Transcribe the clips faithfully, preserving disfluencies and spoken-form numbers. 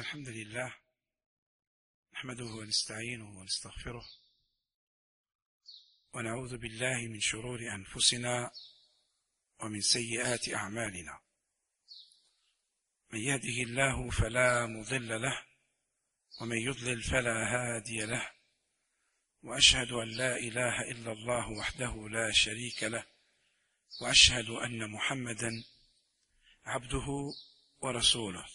الحمد لله نحمده ونستعينه ونستغفره ونعوذ بالله من شرور أنفسنا ومن سيئات أعمالنا. من يهده الله فلا مضل له ومن يضلل فلا هادي له، وأشهد أن لا إله إلا الله وحده لا شريك له، وأشهد أن محمدا عبده ورسوله.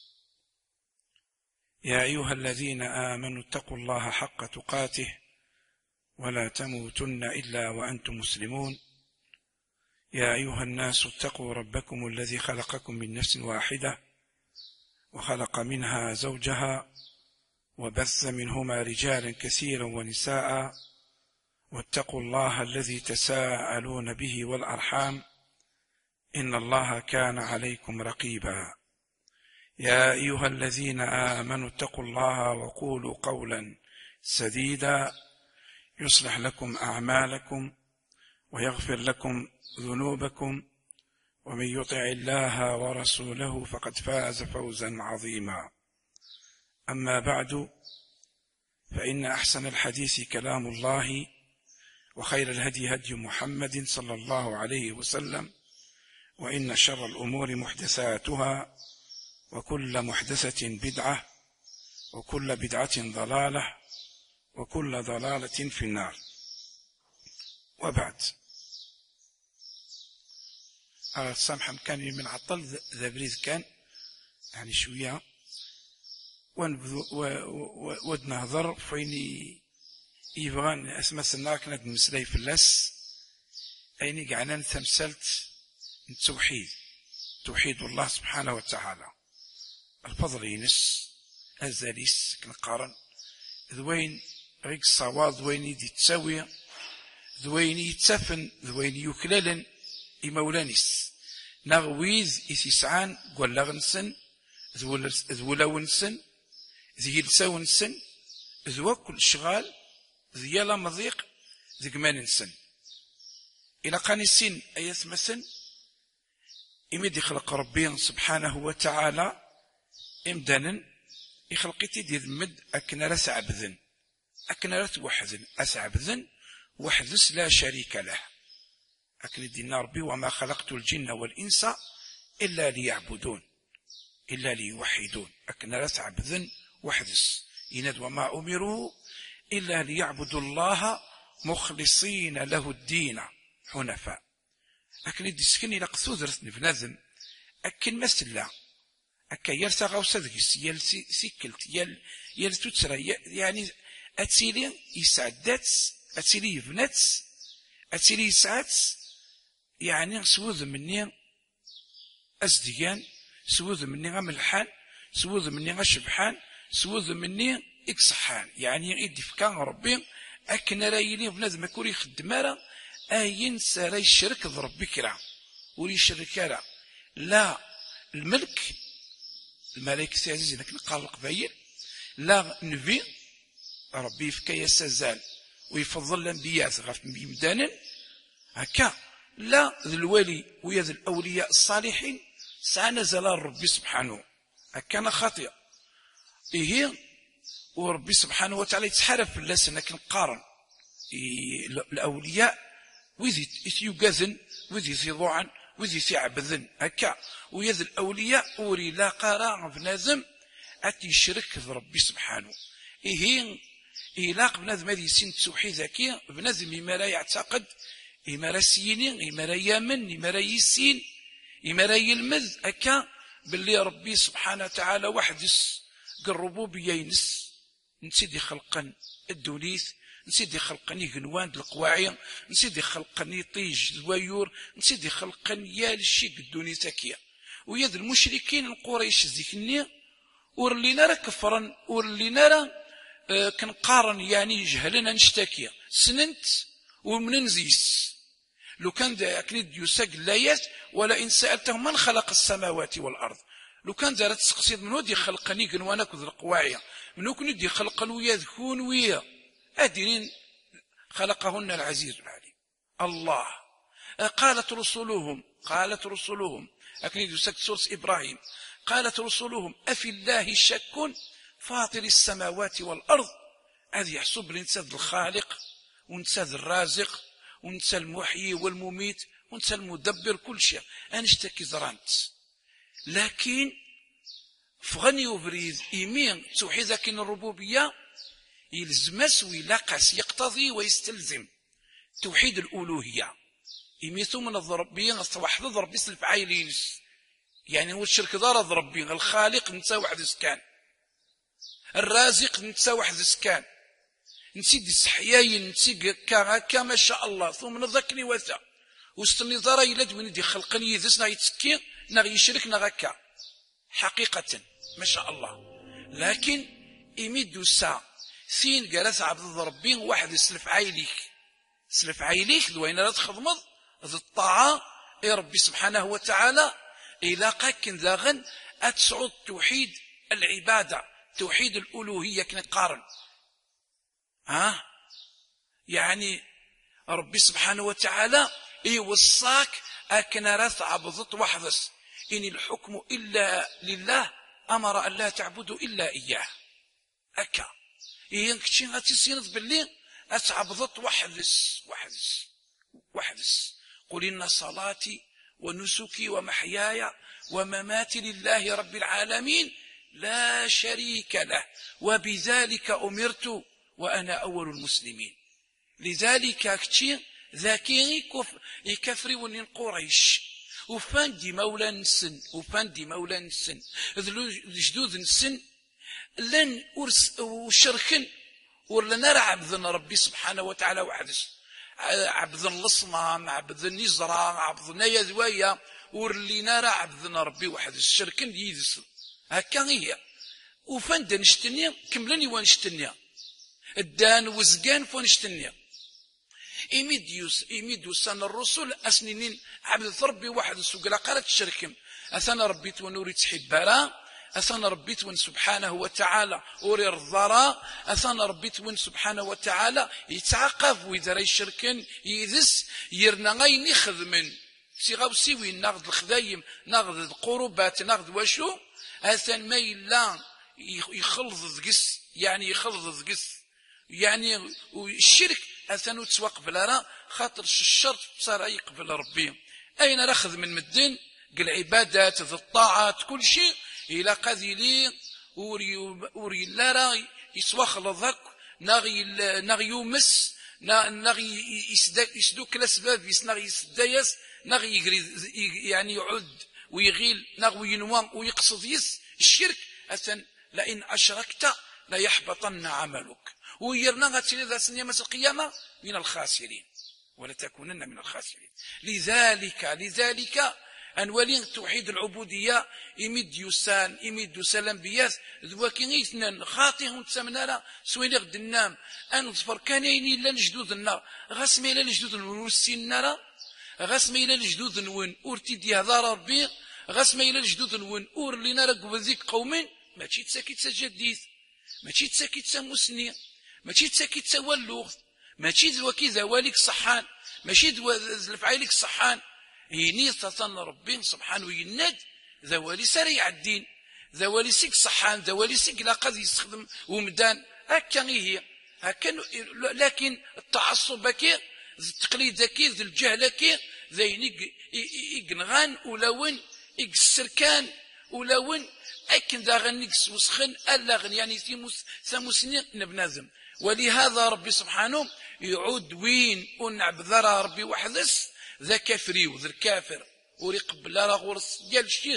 يا أيها الذين آمنوا اتقوا الله حق تقاته ولا تموتن إلا وأنتم مسلمون. يا أيها الناس اتقوا ربكم الذي خلقكم من نفس واحدة وخلق منها زوجها وبث منهما رجالا كثيرا ونساء، واتقوا الله الذي تساءلون به والأرحام إن الله كان عليكم رقيبا. يا أيها الذين آمنوا اتقوا الله وقولوا قولا سديدا يصلح لكم أعمالكم ويغفر لكم ذنوبكم، ومن يطع الله ورسوله فقد فاز فوزا عظيما. أما بعد، فإن أحسن الحديث كلام الله، وخير الهدي هدي محمد صلى الله عليه وسلم، وإن شر الأمور محدثاتها، وكل محدثة بدعة، وكل بدعة ضلالة، وكل ضلالة في النار. وبعد، السامحة مكاني من عطل ذا بريد كان يعني شوية ونهضر فيني يبغان اسمى سنة كانت مسلاي في اللس أيني قعنا تمثلت التوحيد، توحيد الله سبحانه وتعالى. الفضل ينس الزاليس كنقارن ذوين غيك الصواب، ذوين يدي تساوي، ذوين يتسفن، ذوين يكللن إمولانيس نغويز إسيسعان قولغنسن ذولاونسن ذيلساونسن ذوكل شغال ذيالا مضيق ذقماننسن إلى قانسين أيثمسن إمد يخلق ربي سبحانه وتعالى إمدانا يخلقيتي دي ذمد أكنا رس عبذن أكنا رس وحذن أسعبذن وحذس لا شريك له. أكن دينا ربي وما خلقت الجن والإنس إلا ليعبدون إلا ليوحدون. أكنا رس عبذن وحذس يند وما أمروا إلا ليعبدوا الله مخلصين له الدين حنفاء. أكن دي سكني لقصو درسني بنذم أكن مسلا أكا يرسى غوصة ذكس يل سيكلت يل يل تتسرى يعني أتسيلي يسعدت أتسيلي يفنت أتسيلي يسعد يعني سوذ مني أزديان سوذ مني غملحان سوذ مني غشبحان سوذ مني إكسحان يعني إدي فكان ربي أكنا رايلي بنادم كوري خدمارا أين ساري الشرك ضرب كرا ولي شركارا لا الملك الملائكة سيعزيزي لكن قال القبائل لا نبي ربي فكا يسازال ويفضل الأنبياء غف ميمدانا هكا لا ذي الولي ويا ذي الأولياء الصالحين سعنا زلال ربي سبحانه هكا خاطئ إيه وربي سبحانه وتعالى يتحرف اللسن لكن قارن إيه الأولياء وذي يقاذن وذي يضوعن وذي يعبذن هكا ويذ الأولياء أوري لا قراء بنازم أتي شرك ربي سبحانه. إيه إلاق بنازم هذه سين تسوحي ذكي بنازم إما لا يعتقد إما لا سيني إما لا يامن إما لا يسين إما لا يلمذ هكا باللي ربي سبحانه وتعالى وحدس قربوا بيينس نسيدي خلقا الدوليث نسيدي خلقني غنوان القواعي نسيدي خلقني طيج الويور نسيدي خلقني يا الشيك الدوني ساكية ويد المشركين القريش ذيكني ورلي نرى كفرا ورلي نرى آه كنقارن يعني جهلنا نشتكي سننت ومننزيس لو كان دا أكنيد يساق اللايات ولا إن سألتهم من خلق السماوات والأرض لو كان دارت تقصيد من ودي خلقني غنوانك ذو القواعي منو كن يدي خلقا ويا ذكون ويا أدين خلقهن العزيز العليم الله. قالت رسلهم قالت رسلهم أكني يسكت سورة إبراهيم قالت رسلهم أفي الله شك فاطر السماوات والأرض. هذه يحسب الإنسان الخالق ونسى الرازق ونسى المحيي والمميت ونسى المدبر كل شيء أنشتكي زرانت. لكن فغني وبريد إيمين توحيد كين الربوبية يلزمس ويلاقس يقتضي ويستلزم توحيد الألوهية. إيميتو من الضربية واحد ضربي سلف عايلينس يعني هو الشرك دار ضربي الخالق نتا واحد سكان الرازق نتا واحد سكان نسيد السحياين نسيد كا ما شاء الله ثم نذكني وثا وستني ضرا يلد من يدي خلقني يذسنا يتسكي نغ يشرك نغكا حقيقة ما شاء الله. لكن إميد الساعة ثين جالس عبد الربين واحد سلف عايليك سلف عايليك دوين لا تخدمض ذي الطاعة يا ربي سبحانه وتعالى إلى قاكن ذاغن أتسعود توحيد العبادة توحيد الألوهية كنقارن ها يعني ربي سبحانه وتعالى يوصاك أكن رث عبضت وحدث إن الحكم إلا لله أمر أن لا تعبدوا إلا إياه أكا ينكتشين غاتي سينض باللي أتعبضت وحدث وحدث وحدث قل إن صلاتي ونسكي ومحياي ومماتي لله رب العالمين لا شريك له وبذلك أمرت وأنا أول المسلمين. لذلك أكتشين ذاكي يكفري ونين قريش وفاندي مولا نسن وفاندي مولا نسن جدود نسن لن أرس وشركن ولنا عبدنا ربي سبحانه وتعالى وحدث عبد الصنام عبد النزرة عبد يذويا ورلينا راه عبدنا ربي واحد الشركن يدس هكا هي وفند نشتني كملني ونشتني الدان وزقان فنشتني إيميديوس إيميديوس أنا الرسل أسنين عبد ربي واحد السوق لا قالت الشركم أثنى ربيت ونوري تحبارا أثنى ربيت ون سبحانه وتعالى أوري الضراء أثنى ربيت ون سبحانه وتعالى يتعقف وإذا راي الشركن يدس يرنا غين يخدمن سيغاو سيوي ناخذ الخذايم ناخذ القربات ناخذ واشو أثن ما إلا يخلظ ذقس يعني يخلظ ذقس يعني الشرك أثنو تسوق بلا خاطر الشرط صار يقبل ربي أين ناخذ من مدين قل عبادات ذي الطاعات كل شيء إلى قذيلي وري وري لا يسوخ لذاك نغي نغي يومس نغي يسدك يسدوك الأسباب يسنغي يسدايس نغي يجري يعني يعد ويغيل نغوي ينوان ويقصد يس الشرك أثن لئن أشركت لا يحبطن عملك ويرنا غاتيني ذا سنية مس القيامة من الخاسرين ولا تكونن من الخاسرين. لذلك لذلك أن ولين توحيد العبودية إميد يوسان إميد يوسان الأنبياء ذواكين إثنان خاطئهم تسمنا لا سويني غد النام أن صفر كان يني إلا لجدود النار غاسمي إلا لجدود نورسي النار غاسمي إلا لجدود نون أورتي دي هذا ربي غاسمي إلا لجدود نون أور اللي نرى قبذيك قومين ما تشي تساكي تسجديث ما تشي تساكي تسمسني ما تشي تساكي تسولوغ ما تشي ذواكي ذواليك صحان ماشي ذلفعيلك صحان يني تطن ربي سبحانه يند ذوالي سريع الدين ذوالي سيك صحان ذوالي سيك لا قد يستخدم ومدان هكا هي هكا. لكن التعصب كي التقليد كي ذي الجهل كي ذي يقنغان ولون يقسركان ولون أكن ذا غنيكس وسخن ألا غن يعني ثموس ثموسني نبنازم. ولهذا ربي سبحانه يعود وين ونعبد ذرا ربي وحدث ذا كافري وذا الكافر وريقبل لا غورس ديال الشيخ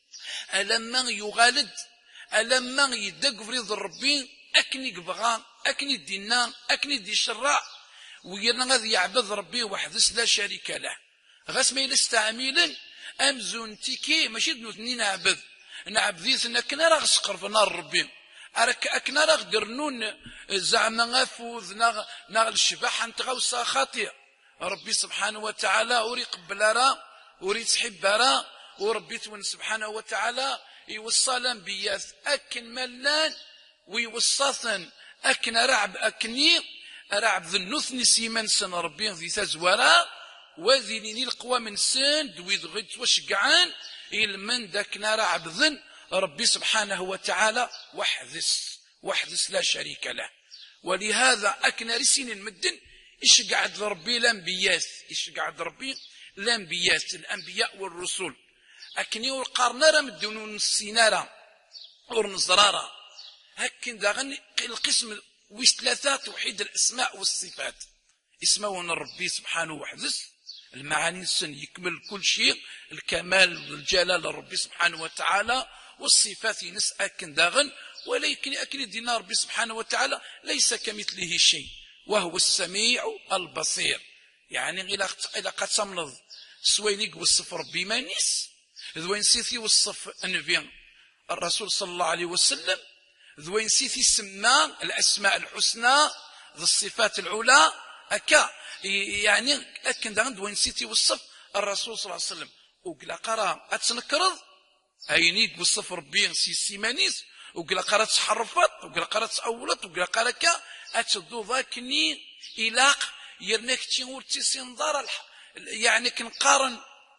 ألما يغالد ألما يدق فريض ربي أكني بغا أكني دينا أكني دي الشراع ويرنا غادي يعبد ربي وحدث لا شريك له غاس ما يستعمل أمزون تيكي ماشي دنوثني نعبد نعبديثنا كنا راه سقر في نار ربي أرك أكنا راه قرنون زعما غافوذ ناغ ناغ الشباح أنت غوصا خاطئ ربي سبحانه وتعالى أوري قبلارا أوري تحبارا وربي تون سبحانه وتعالى يوصى الأنبياء أكن ملان ويوصاثن أكن رعب أكني رعب ذنوثني سيمان سن ربي ذي تزورا وذي نيني القوى من سن دويد غيت وشقعان إلمن داكنا رعب ذن ربي سبحانه وتعالى وحدس وحدس لا شريك له. ولهذا أكنا رسين المدن إيش قاعد ربي الأنبياء إيش قاعد ربي الأنبياء الأنبياء والرسل أكني والقرنارة مدنون السينارة ورنزرارة هكذا داغن القسم ويش ثلاثة توحيد الأسماء والصفات اسمون ربي سبحانه وحدس المعاني السن يكمل كل شيء الكمال والجلال ربي سبحانه وتعالى والصفات ينس أكن داغن ولكن أكن دينا ربي سبحانه وتعالى ليس كمثله شيء وهو السميع البصير. يعني إلى قد تملض سوينيك والصف ربي مانيس ذوين سيثي والصف النبي الرسول صلى الله عليه وسلم ذوين سيثي سما الأسماء الحسنى ذو الصفات العلى أكا يعني أكن داغن ذوين سيثي والصف الرسول صلى الله عليه وسلم وقلا قرا أتنكرض أينيك والصف ربي سيسي مانيس وقلا قرا تحرفت وقلا قرا تأولت وقلا قرا كا أتدو ذاكني إلاق يرنك تيور تيسينضار يعني كنقارن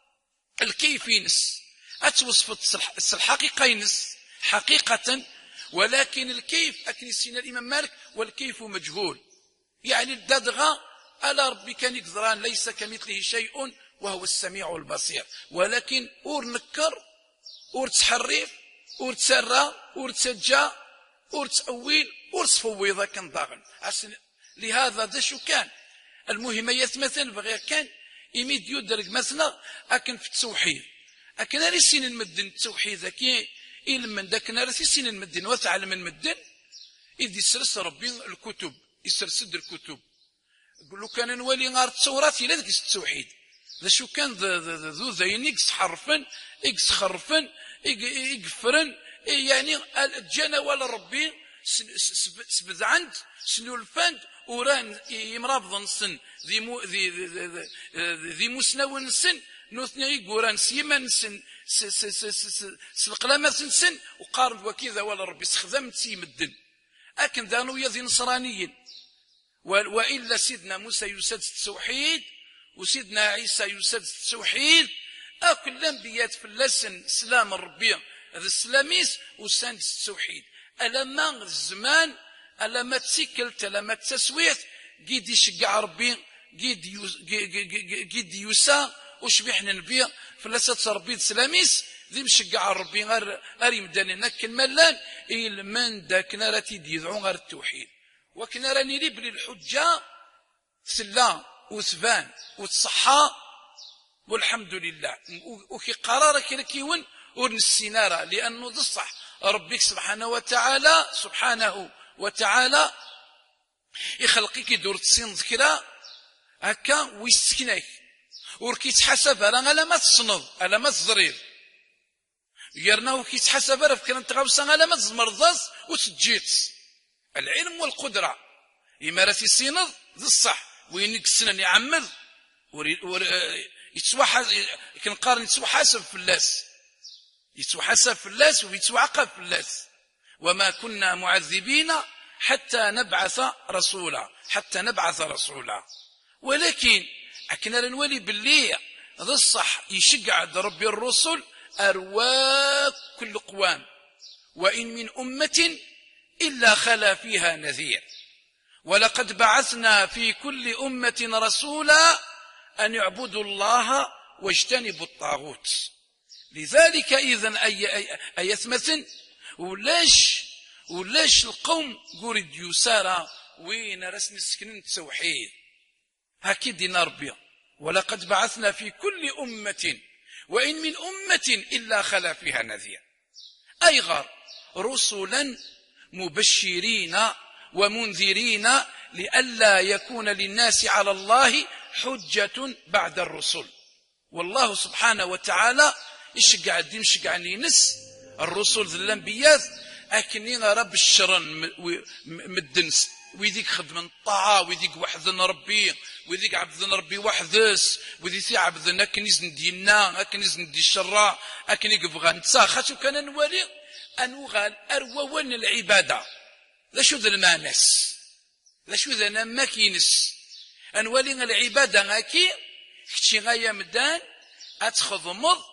الكيف ينس أتوصفت الحقيقة ينس حقيقة ولكن الكيف أكن سينا الإمام مالك والكيف مجهول. يعني الددغة ألا ربي كان يقدران ليس كمثله شيء وهو السميع البصير. ولكن أور نكر أور تحريف أور تسرى أور تسجى أور تأويل أور تفويضة كان ضاغن. لهذا ده شو كان المهم يتمثل بغير كان يميد يدرك مثلا أكن في التوحيد أكن رسين المدن التوحيد ذكي إلمن ذاك نارثي سين المدن وتعلم المدن إذ يسرس ربي الكتب يسرسد الكتب يقول له كان نولي غار التوراة إلى ذاك التوحيد ذا شو كان ذو ذين يقص حرفا يقص خرفا يقفرن يعني الجنة ولا ربي سبذ عند سنو الفند وران يمرابض السن ذي مو ذي ذي مسنو السن نوثني قران سيما سن سلقلامة سن وقارب وكذا ولا ربي سخدم تسيم الدن أكن ذانو يذي نصرانيين وإلا سيدنا موسى يسد التوحيد وسيدنا عيسى يسد التوحيد أكل الأنبياء في اللسن سلام الربي هذا السلاميس وسند التوحيد ألما الزمان ألما تسكلت ألما تسويت قيد يشقع ربي قيد يوسى وشبيحنا نبيع فلسة ربي سلاميس ذي مشقع ربي غير غير مداني نك الملان إلمن داك نارتي يدعون غير التوحيد وكنا راني لي بلي الحجة سلا وثبان وتصحى والحمد لله وكي قرارك لكيون ورن السينارة لأنه ذا الصح ربك سبحانه وتعالى سبحانه وتعالى يخلقك يدور تسين ذكرى هكا ويسكنك وركي تحسب انا على ما تصنض على ما تزرير يرنا وكي تحسب راه فكر انت غاوسا على ما تزمرضز وتجيت العلم والقدره إمارة السينض ذي الصح وين السنن يعمد يتسوى كنقارن يتسوى حسب في اللاس يتسوى حسب في اللاس ويتسوى عقب في اللاس وما كنا معذبين حتى نبعث رسولا حتى نبعث رسولا. ولكن أكنا لنولي باللي ذا الصح يشقع ربي الرسل أرواك كل قوام وإن من أمة إلا خلا فيها نذير ولقد بعثنا في كل أمة رسولا أن يعبدوا الله واجتنبوا الطاغوت. لذلك إذن أي, أي, أي يثمثن ولاش ولاش القوم قرد يسارى وين رسم السكنين التوحيد هكذا دينا ربي ولقد بعثنا في كل أمة وإن من أمة إلا خلا فيها نذير أي غار رسلا مبشرين ومنذرين لئلا يكون للناس على الله حجة بعد الرسل. والله سبحانه وتعالى إيش قاعد يمشي قاعد ينس الرسل ذي الأنبياء أكني رب الشرن مدنس ويديك خدم الطاعة ويديك وحد ربي ويديك عبد ربي وحدس ويديك عبد أكنيز ندينا أكنيز ندي الشراء أكني قبغى نتسا خاطر كان نولي أنوغال أروان العبادة لا شو ذا المانس لا شو ذا ما كينس أنولي العبادة غاكي كتشي غايا مدان أتخضمض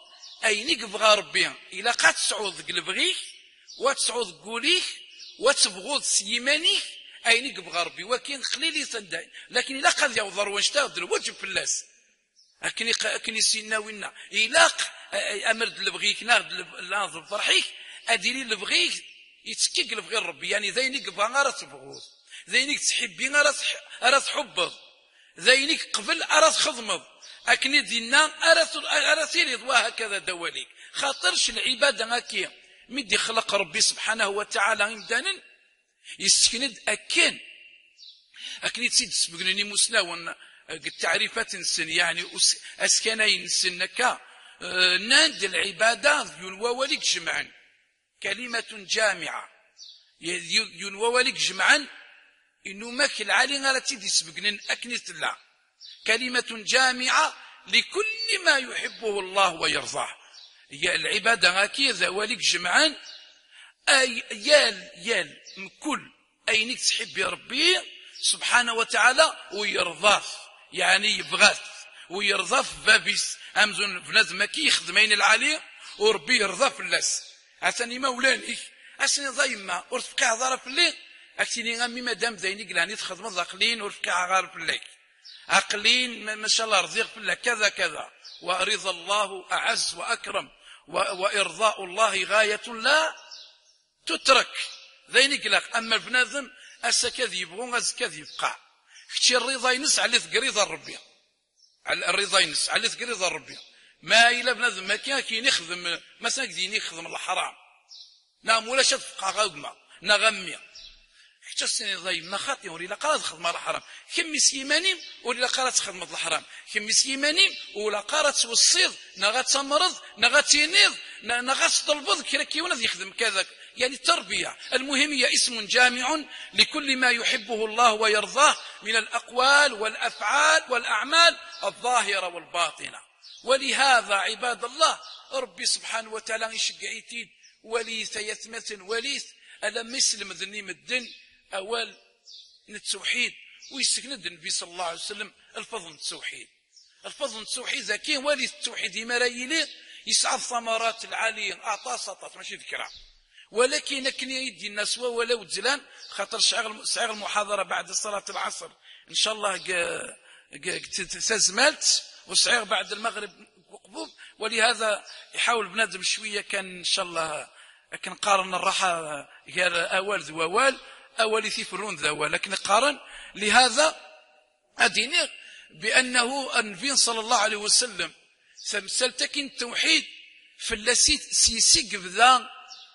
أينك بغى ربي إلا قد تسعود قلبغيك وتسعود قوليك وتبغض سيمانيك أينك بغى ربي وكين خليلي تنداي لكن إلا قد يوضر وانشتاغد الوجه في اللاس أكني أكني سينا وينا إلا أمرد لبغيك ناخد ناخد فرحيك أديري لبغيك يتكيك لبغي ربي يعني ذينك بغى غير تبغض ذينك تحبي غير تحبض ذينك قبل أراد خضمض أكني دينا أراد تيريض وهكذا دواليك خاطرش العبادة هكي مدي خلق ربي سبحانه وتعالى إمدانا يسكند أكين أكني تسيد سبقنني مسلاون التعريفات نسن يعني أسكنين نسنك ناد العبادة ينوى لك جمعا كلمة جامعة ينوى لك جمعا إنه ماك العالي غالتي دي سبقنن أكنت الله كلمة جامعة لكل ما يحبه الله ويرضاه هي العبادة هكذا ولك جمعا أي يال يال كل أينك تحب ربي سبحانه وتعالى ويرضاه يعني يبغاث ويرضى في بابيس أمزون بنادم كي يخدمين العالي وربي يرضى في اللاس عساني مولاني عساني ضيما ورفقي عذارة في الليل أكتيني غامي مادام دايني قلاني تخدم الضاقلين ورفقي عذارة في الليل عقلين ما شاء الله رزيق في الله كذا كذا ورضا الله أعز وأكرم وإرضاء الله غاية لا تترك ذينك لك أما البنادم أسا كذي يبغون أسا كذي يبقى كتشي الرضا ينس على رضا الربي على الرضا ينس على رضا الربي ما إلا بنادم ما كان كي نخدم مثلا كي يخدم الحرام نعم ولا شد فقع غاقما نغمي حتى السنين ضايم نخاطي ولي لا قرات خدمة الحرام كم مسيمانيم ولي لا قرات خدمة الحرام كم مسيمانيم ولا قرات والصيد نغات تمرض نغات ينيض نغات طلبض كي كيونز يخدم كذا يعني التربية المهم هي اسم جامع لكل ما يحبه الله ويرضاه من الأقوال والأفعال والأعمال الظاهرة والباطنة ولهذا عباد الله ربي سبحانه وتعالى يشجعيتين وليث يثمة وليث ألم يسلم ذني مدن أول التوحيد ويسكند النبي صلى الله عليه وسلم الفضل التوحيد الفضل التوحيد ذاكين وليث التوحيد يمرايلي يسعى الثمرات العالية أعطى سطات ماشي ذكرى ولكن كني يدي الناس ولو تزلان خاطر شعر المحاضرة بعد صلاة العصر إن شاء الله تزملت وسعير بعد المغرب وقبوب ولهذا يحاول بنادم شوية كان إن شاء الله كان قارن الراحة هذا أول ذو أول أول يثيفرون ذو لكن قارن لهذا أديني بأنه النبي صلى الله عليه وسلم سمسلتكن التوحيد في اللسيت سيسيق بذا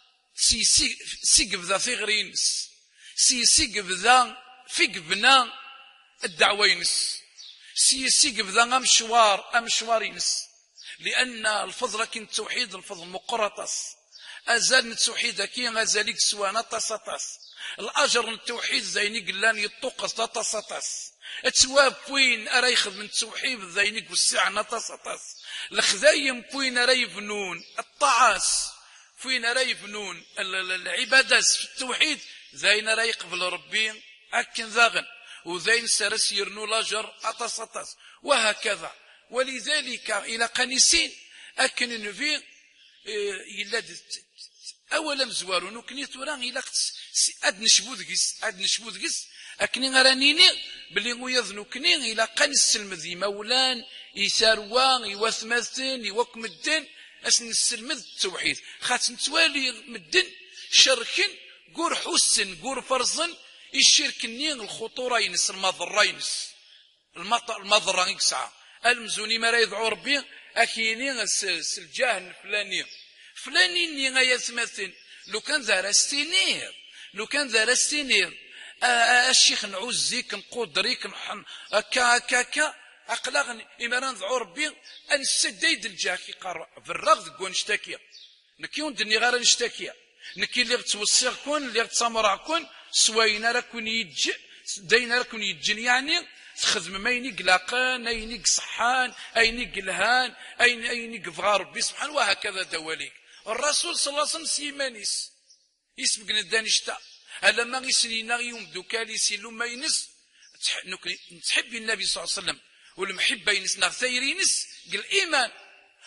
سيسيق بذا في غرينس سيسيق بذا في قبنا الدعوينس سيسيق بذا أمشوار أمشوارينس لأن الفضل كن التوحيد الفضل مقرطس أزال التوحيد كي أزاليك سوانا تصطس الأجر التوحيد زيني قلان يطقس تصطس اتواب وين أرى يخذ من التوحيد زينيك والساعة نتصطس الخذايم وين أرى يبنون الطعاس وين أرى يبنون العبادات في التوحيد زين أرى يقبل ربي أكن ذاغن وزين سرس يرنو الأجر أتصطس وهكذا ولذلك إلى قنيسين أكن النبي يلاد أولا مزوارون وكني توران إلى أد نشبوذكس أد نشبوذكس أكني غرانيني بلي ويظنو كني إلى قنس المذي مولان يساروان يوثمثن يوكم الدين أسن السلمذ التوحيد خاص نتوالي مدن شركن قور حسن قور فرزن الشرك النين الخطورة ينس المضرة ينس المضرة يكسع المزوني ما يدعو ربي أكيني الجاهل الفلاني فلاني ني غيثمثن لو كان ذا رستينير لو كان ذا رستينير الشيخ نعوزيك نقدريك نحن كا كا كا أقلاغ إمران ذعو ربي أن السديد الجاكي قار في الرغد كون اشتكي نكيون دني غير نشتكي نكي اللي غتوصيغ كون اللي غتسامرع كون سوينا راكون يج دينا راكون يجن يعني تخدم ما ينيق لاقان اينيق صحان اينيق لهان اين اينيق فغار ربي سبحانه وهكذا دواليك الرسول صلى الله عليه وسلم سيمانيس يسبق ندانشتا هذا ما يسنينا يوم دوكالي سيلو ما ينس نتحب النبي صلى الله عليه وسلم والمحبه ينس نغ ثيرينس قال الايمان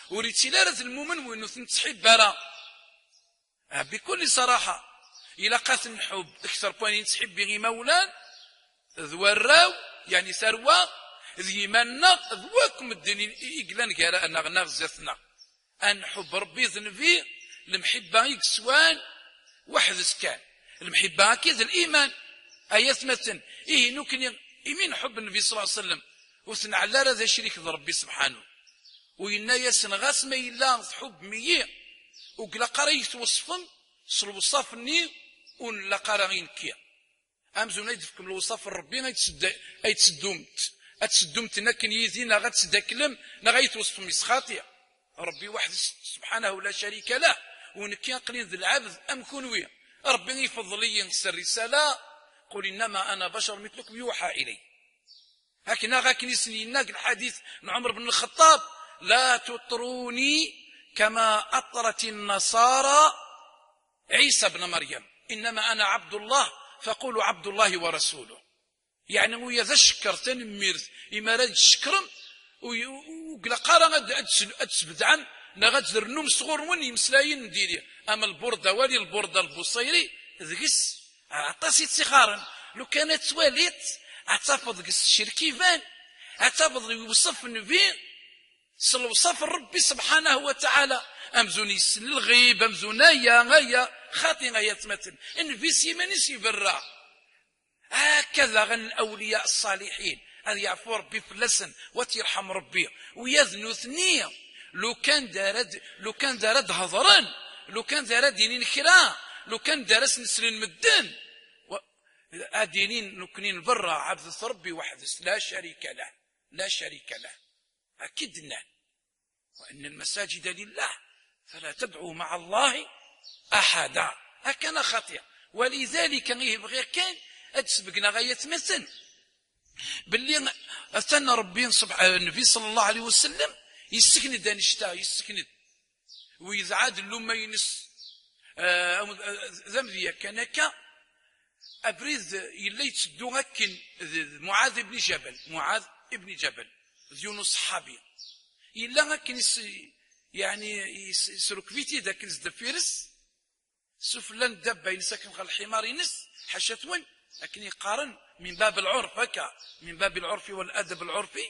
وريتي لا راه المؤمن وينو تنتحب برا بكل صراحة إلا قات الحب أكثر بوين تحب غي مولان ذوراو يعني ثروة ذي منا ذواكم الدنيا إقلان كارا أنا غنغزتنا أن حب ربي ذنبي المحبة يكسوان واحد سكان المحبة أكيد الإيمان آيات مثلا إيه نوكن يمين حب النبي صلى الله عليه وسلم وثنى على هذا شريك ربي سبحانه وإنا يسن غاس ما إلا حب مية وقلا قرا يتوصفن الوصاف الني ولا قرا غينكيا امزون يدفكم الوصاف ربي غيتسد غيتسدومت اتسدومت لكن يزينا غتسدكلم نا غيتوصف مسخاطيا ربي واحد سبحانه لا شريك له ونكي قليل ذي العبد ام كنوي ربي يفضل لي نص الرساله قل انما انا بشر مثلكم يوحى الي هكذا غاكني سنينا الحديث عن عمر بن الخطاب لا تطروني كما أطرت النصارى عيسى بن مريم إنما أنا عبد الله فقولوا عبد الله ورسوله يعني ويا ذا شكر تنمير إما راد شكرم وقلا قارا أتسبد عن نغاد الرنوم صغور ون يمسلاين ديري أما البردة والي البردة البصيري ذكس عطاسي تسخارا لو كانت واليت اعتفض قس الشركيفان اعتفض يوصف النبي صلى وصف ربي سبحانه وتعالى امزوني يسن الغيب امزونايا غايا خاطي غايا تمثل النبي سيماني سيبرا هكذا غن الاولياء الصالحين هذا يعفو ربي في اللسن وتيرحم ربي ويذنو ثنيه لو كان دارد لو كان دارد هضران لو كان دارد دينين كرا لو كان دارس نسرين مدن دينين نكنين برا عبد ربي وحده لا شريك له لا شريك له أكدنا وأن المساجد لله فلا تدعوا مع الله أحدا هكذا خطيئة ولذلك غير كان أتسبقنا غاية مثل باللي أثنى ربي سبحانه النبي صلى الله عليه وسلم يسكند دانشتا يسكند وإذا عاد اللوم ينس ذنبي كانك أبريد يلي يتسدو هكين معاذ بن جبل معاذ ابن جبل يونس صحابي إلا هكين يعني يسرك فيتي ذاك الزدفيرس سفلان دبا ينسكن خل الحمار ينس حشتون لكن يقارن من باب العرف هكا من باب العرف والأدب العرفي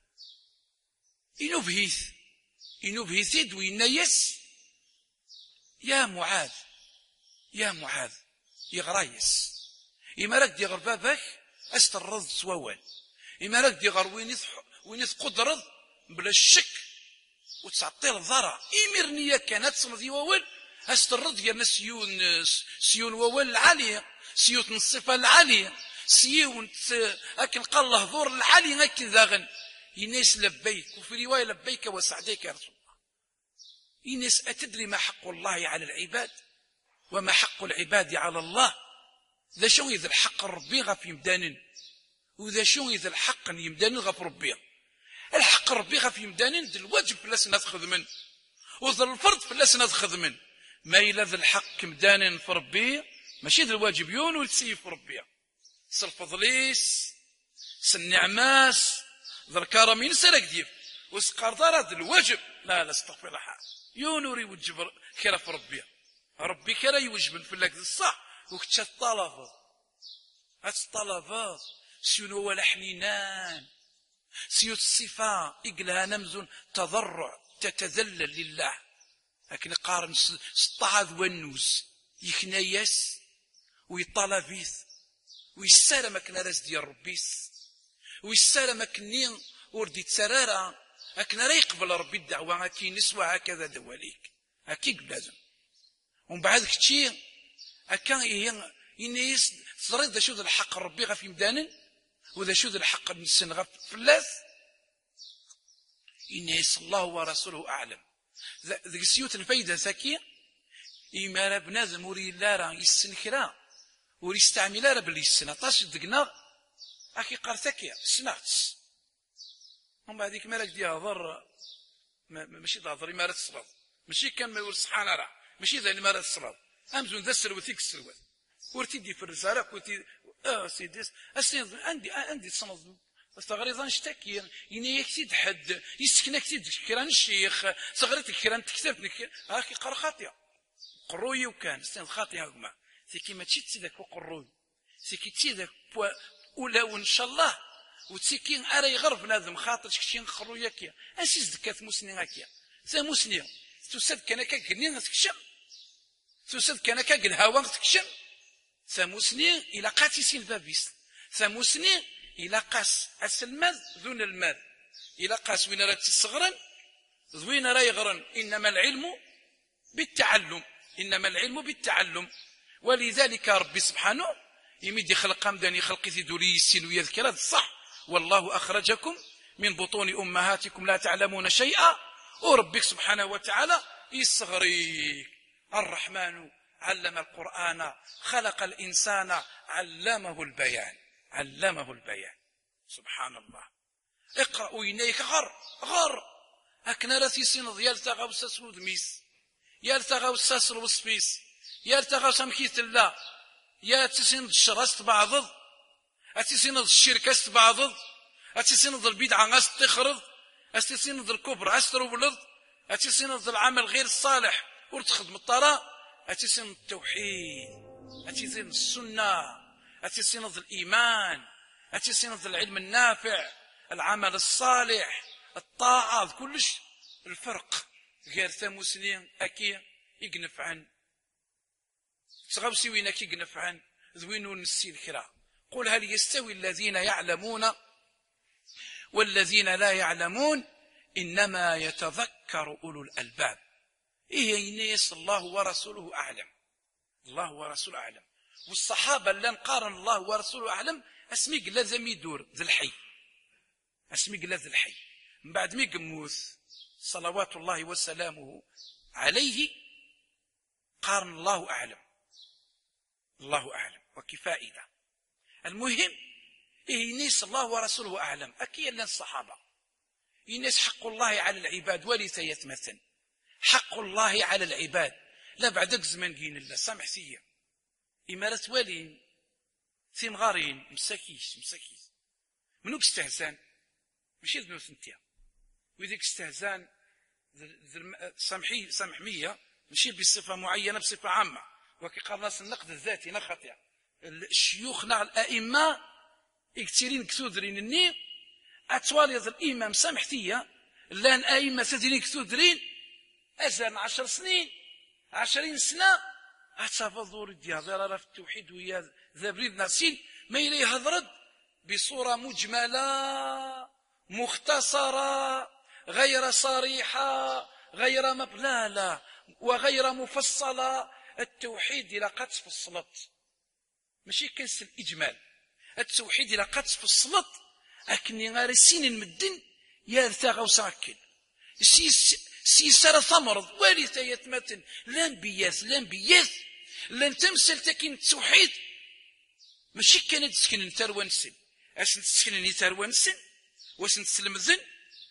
إنوبهيث إنوبهيثيد وينيس يا معاذ يا معاذ يغرايس إما راك ديغر بابك أسترض سواوان إما راك ديغر وينيث وينيث قدرض بلا الشك وتسعطير الضرع إمرنية كانت صنذي واوان أسترض يا سيون سيون واوان العالية سيون الصفة العالية سيون أكن قال الله ظهور العالي أكن ذاغن يناس لبيك وفي رواية لبيك وسعديك يا رسول الله يناس أتدري ما حق الله على العباد وما حق العباد على الله ذا شو إذا الحق ربي غف يمدانن وذا شو إذا الحق يمدانن غف ربي الحق ربي غف يمدانن ذا الواجب فلاس ناخذ منه وذا الفرض فلاس ناخذ منه ما إلا ذا الحق مدانن في ربي ماشي ذا الواجب يون ولتسيف في ربي سالفضليس سالنعماس ذا الكرمين سلك ديف وسقردار ذا الواجب لا لا استغفر الله يونوري وجب خير في ربي ربي كرا يوجب في لك الصح وكتش الطلبات الطلبات سيونو ولا حنينان سيوت الصفة إقلها نمزون تضرع تتذلل لله لكن قارن سطعذ والنوز يخنيس ويطلبيث ويسالم كنا راس ديال ربيس ويسالم كني وردي تسرارا لكن راه يقبل ربي الدعوة هكي نسوى هكذا دواليك هكي بلازم ومن بعد كتشي هكا ينيس تصريد ذا شو ذا الحق ربي غا في مدانن وذا شو ذا الحق نسن غا في فلاس ينيس الله ورسوله أعلم ذا سيوت الفايدة ثكي إما راه بنادم وري لا راه يسن كرا وري يستعمل راه باللي يسن عطاش دقنا هاكي قال ثكي سمعت ومن بعد ذيك مالك دي هضر ماشي تهضر إما راه تصرد ماشي كان ما يقول سبحان راه ماشي ذا اللي ما راه تصرد أمزون ذا السلوى ثيك السلوى ورتي دي في الرسالة كنتي اه سيدي اسني عندي عندي تصنض ثغريضا نشتكي يني يكتيد حد يسكن كتيد كران الشيخ صغريت كران تكتبت هاكي قرا خاطئه قروي وكان استن خاطئه هما سيكي ما تشي تسيدك وقروي سيكي تسيدك ولا وان شاء الله وتسيكين اري غرب نادم خاطر شكشين خرويا كيا اسيس دكات مسني هاكيا سا مسني تسد كان كاكني تكشم تسد كان كاك الهوا تكشم سا مسني الى قاتسين بابيس سا مسني الى قاس السلماد دون المال الى قاس وين راه تصغرن وين راه يغرن انما العلم بالتعلم انما العلم بالتعلم ولذلك ربي سبحانه يمد خلق مداني خلقي دوري السين ويذكر الصح والله أخرجكم من بطون أمهاتكم لا تعلمون شيئا وربك سبحانه وتعالى يصغريك الرحمن علم القرآن خلق الإنسان علمه البيان علمه البيان سبحان الله اقرأ وينيك غر غر هكنا راسي سين يالتغى وساس ودميس يالتغى وساس الوصفيس يالتغى سمكيت الله يا تسين الشرست بعض أتسينض الشركة استبعضض أتسينض البدعة استخرض أتسينض الكبر أستروبلض أتسينض العمل غير الصالح ورتخدم الطراء أتسينض التوحيد أتسينض السنة أتسينض الإيمان أتسينض العلم النافع العمل الصالح الطاعة كلش الفرق غير ثموسنين أكي يقنف عن تغوسي وينك يقنف عن ذوينو نسي الكرا قل هل يستوي الذين يعلمون والذين لا يعلمون إنما يتذكر أولو الألباب إيه ينيس الله ورسوله أعلم الله ورسوله أعلم والصحابة اللي نقارن الله ورسوله أعلم أسميق لازم يدور ذي الحي أسميق لازم الحي من بعد ميق موث صلوات الله وسلامه عليه قارن الله أعلم الله أعلم وكفائدة المهم إيه ينيس الله ورسوله أعلم أكيد لن الصحابة ينيس حق الله على العباد وليس يتمثل حق الله على العباد لا بعدك زمان قين الله سامح سيا إمارة والين ثيم غارين مساكيس مساكيس منوك استهزان ماشي ذنو ثنتيا وإذاك استهزان سامحي سامحمية ماشي بصفة معينة بصفة عامة وكي قال ناس النقد الذاتي نخطئ الشيوخنا الأئمة اكترين كثودرين النير أتواليض الإمام سامحتية لان أئمة سدرين كثودرين أزان عشر سنين عشرين سنة أتفضل الدياضرة في التوحيد ويا ذابريد ناسين ما إليه هضرد بصورة مجملة مختصرة غير صريحة غير مبلالة وغير مفصلة التوحيد إلى قد فصلت ماشي كنس الإجمال التوحيد إلى قد فصلت أكني غير سين المدن يارثاغ وساكن سيسر ثمرض والثا يتمتن لان بياس لان بياس لان تمثل تكين التوحيد ماشي كانت تسكن نتار ونسن اش تسكن نتار ونسن واش نتسلمذن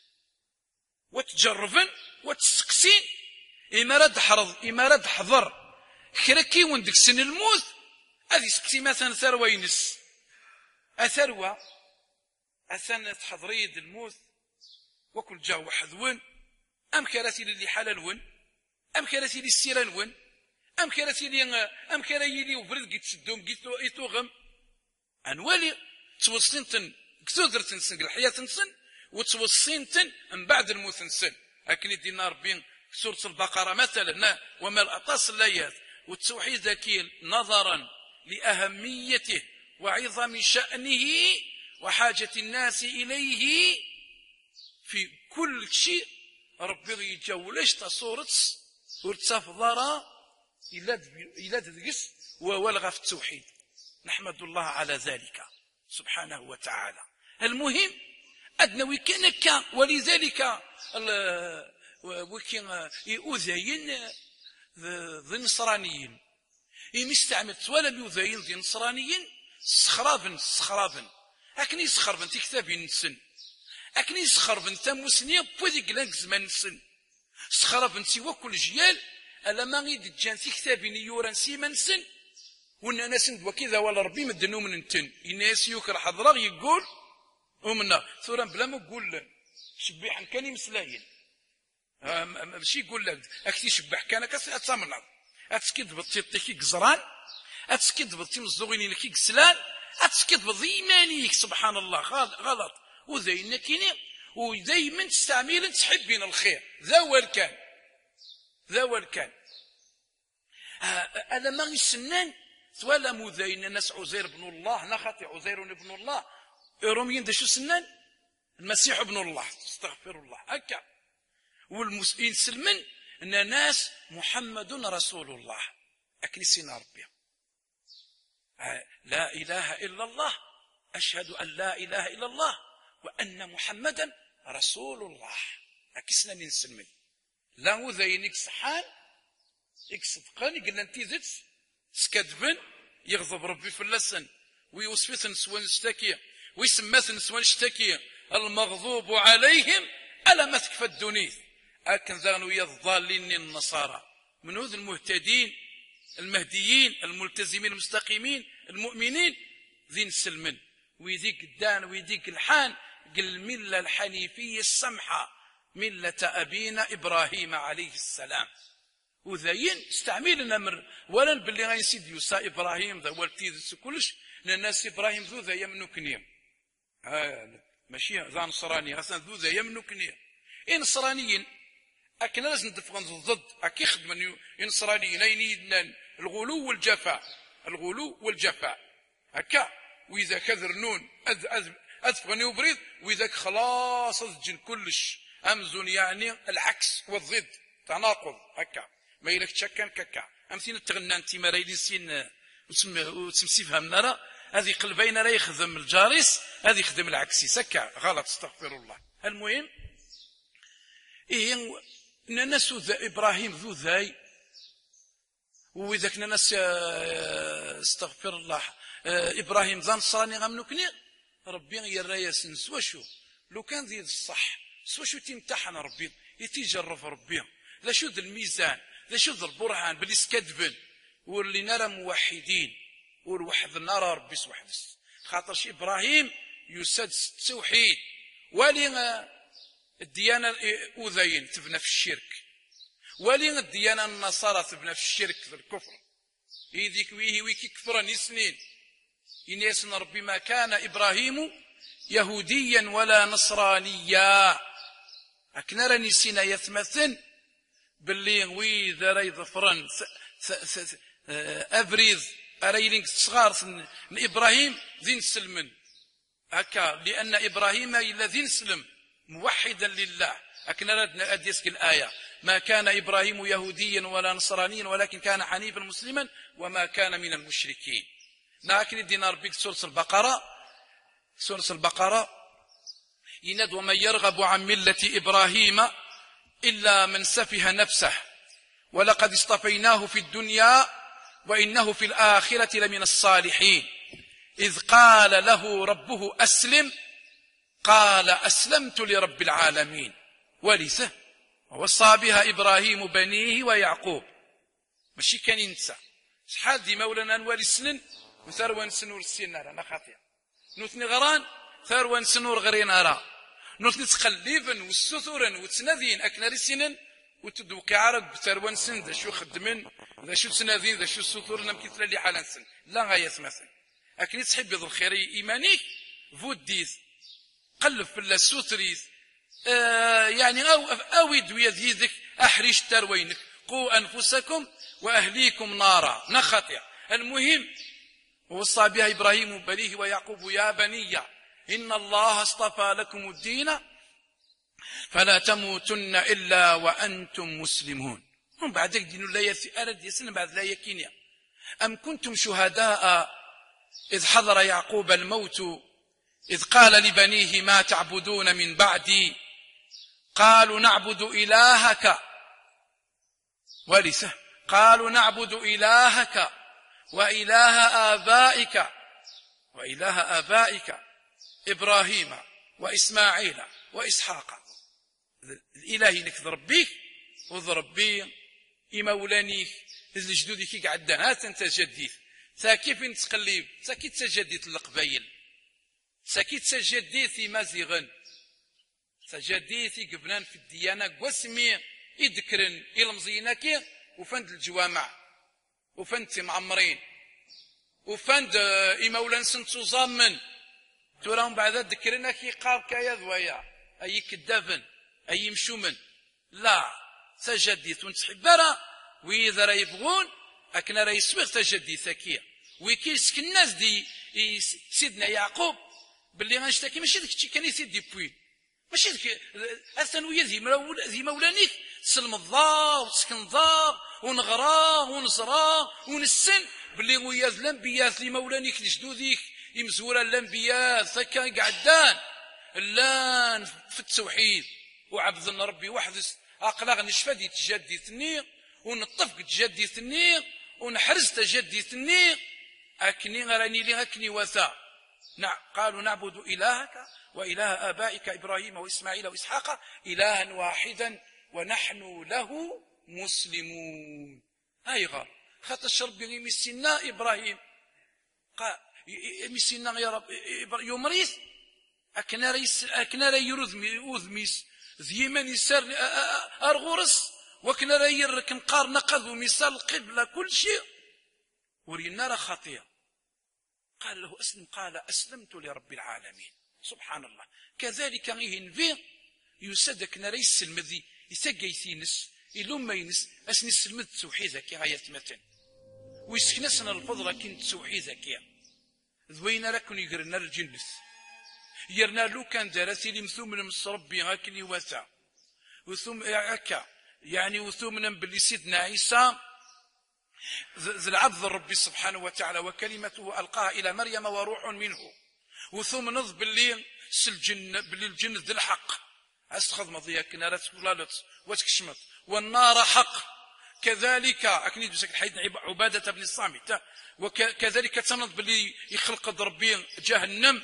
وتجربن وتسقسين إما راد حرض إما راد حضر كراكي وندك سن الموت هذه سقسي مثلا ثروة ينس أثروة أثنى تحضريد الموت وكل جا وحذون أم كراسي للي حلال ون أم كراسي للسيران ون أم كراسي لي أم كراسي لي وبرد قيت تشدهم قيت يتوغم أنوالي توصلين تن كثودر تنسن الحياة تنسن وتوصلين تن من بعد الموت تنسن أكن الدينار بين سورة البقرة مثلا وما الأطاس الآيات والتوحيد ذكي نظرا لأهميته وعظم شأنه وحاجة الناس إليه في كل شيء ربي يجولش تصورت ورتفضر إلى تدقس وولغ في التوحيد نحمد الله على ذلك سبحانه وتعالى المهم أدنى وكان ولذلك وكان يؤذين ذي النصرانيين يمستعمل ولم يؤذين ذي النصرانيين سخرابا سخرابا أكني يسخربا في كتاب السن أكني يسخربا تموسني بوذيك لانك زمان السن سخربا سوى كل جيال ألا ما غيد جان في كتاب يوران سيما السن وإن أنا سند وكذا ولا ربي مدنو من انتن الناس يكره حضرا يقول ومنا ثورا بلا ما نقول شبيحا كان يمسلاين ماشي يقول لك اكتي شبح كان كتامنض اتسكد بطيطي كي قزران اتسكد بطي مزوغين كي قسلان اتسكد بضيمانيك سبحان الله غلط وذينا كيني ودايما تستعمل تحبين الخير ذا هو كان ذا هو كان انا ما يسنان ولا مذين الناس عزير بن الله نخطي عزير بن الله الروميين دا شو سنان المسيح ابن الله استغفر الله هكا والمسلمين سلمن ان ناس محمد رسول الله اكنسينا ربي لا اله الا الله اشهد ان لا اله الا الله وان محمدا رسول الله اكسنا نسلمن لا وذينك صحان يكصدقان يقول انت زدت سكذبن يغضب ربي في اللسن ويوصفثن سوان اشتكي ويسمثن سوان اشتكي المغضوب عليهم ألا ما تكفى الدنيا أكن ذانو الضالين النصارى من هذ المهتدين المهديين الملتزمين المستقيمين المؤمنين ذين سلمن ويذيك الدان ويذيك الحان قل الملة الحنيفية السمحة ملة أبينا إبراهيم عليه السلام وذاين استعملنا مر ولن باللي غاين سيد يوسى إبراهيم ذا والتيذ كلش لأن الناس إبراهيم ذو ذا يمنكني آه ماشي ذا نصراني غسان ذو ذا يمنكني إيه نصرانيين أكن لازم ندفقن ضد أكي خدمن نصرانيين أين الغلو والجفاء الغلو والجفاء هكا وإذا كذر نون أذ أذ أذفغني وبريد وإذا خلاص الجن كلش أمزون يعني العكس والضد تناقض هكا ما يلك تشكن ككا أمثين تغنى أنت مريلين سين وتسمسيفها من نرى هذه قلبين لا يخدم الجارس هذه يخدم العكسي سكا غلط استغفر الله. المهم إيه إن الناس إبراهيم ذو ذاي وإذا كنا ناس استغفر الله إبراهيم ذا نصراني غمنكني ربي يرى سوا شو لو كان ذي الصح سوا شو تمتحن ربي يتجرف ربي لا شو ذا الميزان لا شو ذا البرهان باللي سكذبن واللي نرى موحدين والوحد نرى ربي سوحدس خاطر شي إبراهيم يسد التوحيد ولي الديانة الأوذين تبنى في الشرك ولي الديانة النصارى تبنى في الشرك في الكفر يذيك ويه ويكي كفرني سنين ينيسن ربي ما كان إبراهيم يهوديا ولا نصرانيا أكنرني سنة يثمثن باللي ويذا ري ظفرا أبريز أريلينك صغار إبراهيم ذين سلمن هكا لأن إبراهيم الذي سلم موحدا لله لكن أردنا أديسك الآية ما كان إبراهيم يهوديا ولا نصرانيا ولكن كان حنيفا مسلما وما كان من المشركين. لكن الدينار بك سورة البقرة سورة البقرة يند ومن يرغب عن ملة إبراهيم إلا من سفه نفسه ولقد اصطفيناه في الدنيا وإنه في الآخرة لمن الصالحين إذ قال له ربه أسلم قال أسلمت لرب العالمين ورثه ووصى بها إبراهيم بنيه ويعقوب ماشي كان ينسى شحال دي مولانا نوالي سنن وثروان سنور السنار أنا خاطئ نوثني غران ثروان سنور غرين أرى نوثني تقليبا والسثورا وتسنذين أكناري سنن وتدوقي عرب ثروان سن ذا شو خدمن ذا شو تسنذين ذا شو السثور نمكث لي حالا سن لا غاية مثلا أكني تحب يضل خيري إيمانيك فوديث قلب في السوتريث آه يعني أو أود ويذيذك أحرش تروينك قوا أنفسكم وأهليكم نارا نخطئ. المهم ووصى بها إبراهيم بنيه ويعقوب يا بني إن الله اصطفى لكم الدين فلا تموتن إلا وأنتم مسلمون. من بعد دين الله أرد يسلم بعد لا يكينيا أم كنتم شهداء إذ حضر يعقوب الموت إذ قال لبنيه ما تعبدون من بعدي قالوا نعبد إلهك ورثه قالوا نعبد إلهك وإله آبائك وإله آبائك إبراهيم وإسماعيل وإسحاق. الإلهي لك ضربيك وضربي إمولانيك إذ جدودك قعدان هات انت جديد ثاكيف تقليب ثاكي تجديد القبايل ساكيت سجديثي مازيغن سجديثي قبنان في الديانة قوسمي يذكرن المزيناكي وفند الجوامع وفند معمرين وفند إمولا سنتو زامن توراهم بعد ذكرنا كي قال كايا ذويا أي كدافن أي مشومن لا سجديث ونتحبرا وإذا راه يبغون أكنا راه يسوغ تجديث كي ويكيسك الناس دي سيدنا يعقوب باللي غنشتكي ماشي داك الشيء كان يسيدي بوين ماشي داك الثانويه ذي مولانيك سلم الضار وتسكن الضار ونغرا ونزرا ونسن باللي ويا الانبياء لي مولانيك لجدوديك يمزورا الانبياء ثكا قعدان لان في التوحيد وعبد ربي وحدث اقلاغ نشفدي تجديثني ونطفق تجديثني ونحرز تجديثني اكني غراني لي هكني وثا قالوا نعبد إلهك وإله آبائك إبراهيم وإسماعيل وإسحاق إلها واحدا ونحن له مسلمون هاي غار خاطر الشرب يمسينا إبراهيم قال يمسينا يا رب يمريث أكنا ريس أكنا ري يرذميس ذي من يسر أرغورس وكنا ري يركن قار نقذ مثال القبلة كل شيء ورينا خطيئة قال له أسلم قال أسلمت لرب العالمين سبحان الله كذلك غيه نبي يسدك نريس المذي يثقي ثينس إلوم ما ينس أسني السلمت توحيدك يا غاية متن ويسكنسنا الفضل كنت توحيدك يا ذوينا لكن يقرنا الجنس يرنا لو كان دارتي لمثوم من ربي هاكني وثا وثم هكا يعني وثومنا باللي سيدنا عيسى ذي العبد ربي سبحانه وتعالى وكلمته ألقاها إلى مريم وروح منه وثم نض باللي سلجن باللي الجن ذي الحق أستخذ مضيك نارت ولالت وتكشمت والنار حق كذلك أكني بسك الحيد عبادة بن الصامت وكذلك تنض باللي يخلق ربي جهنم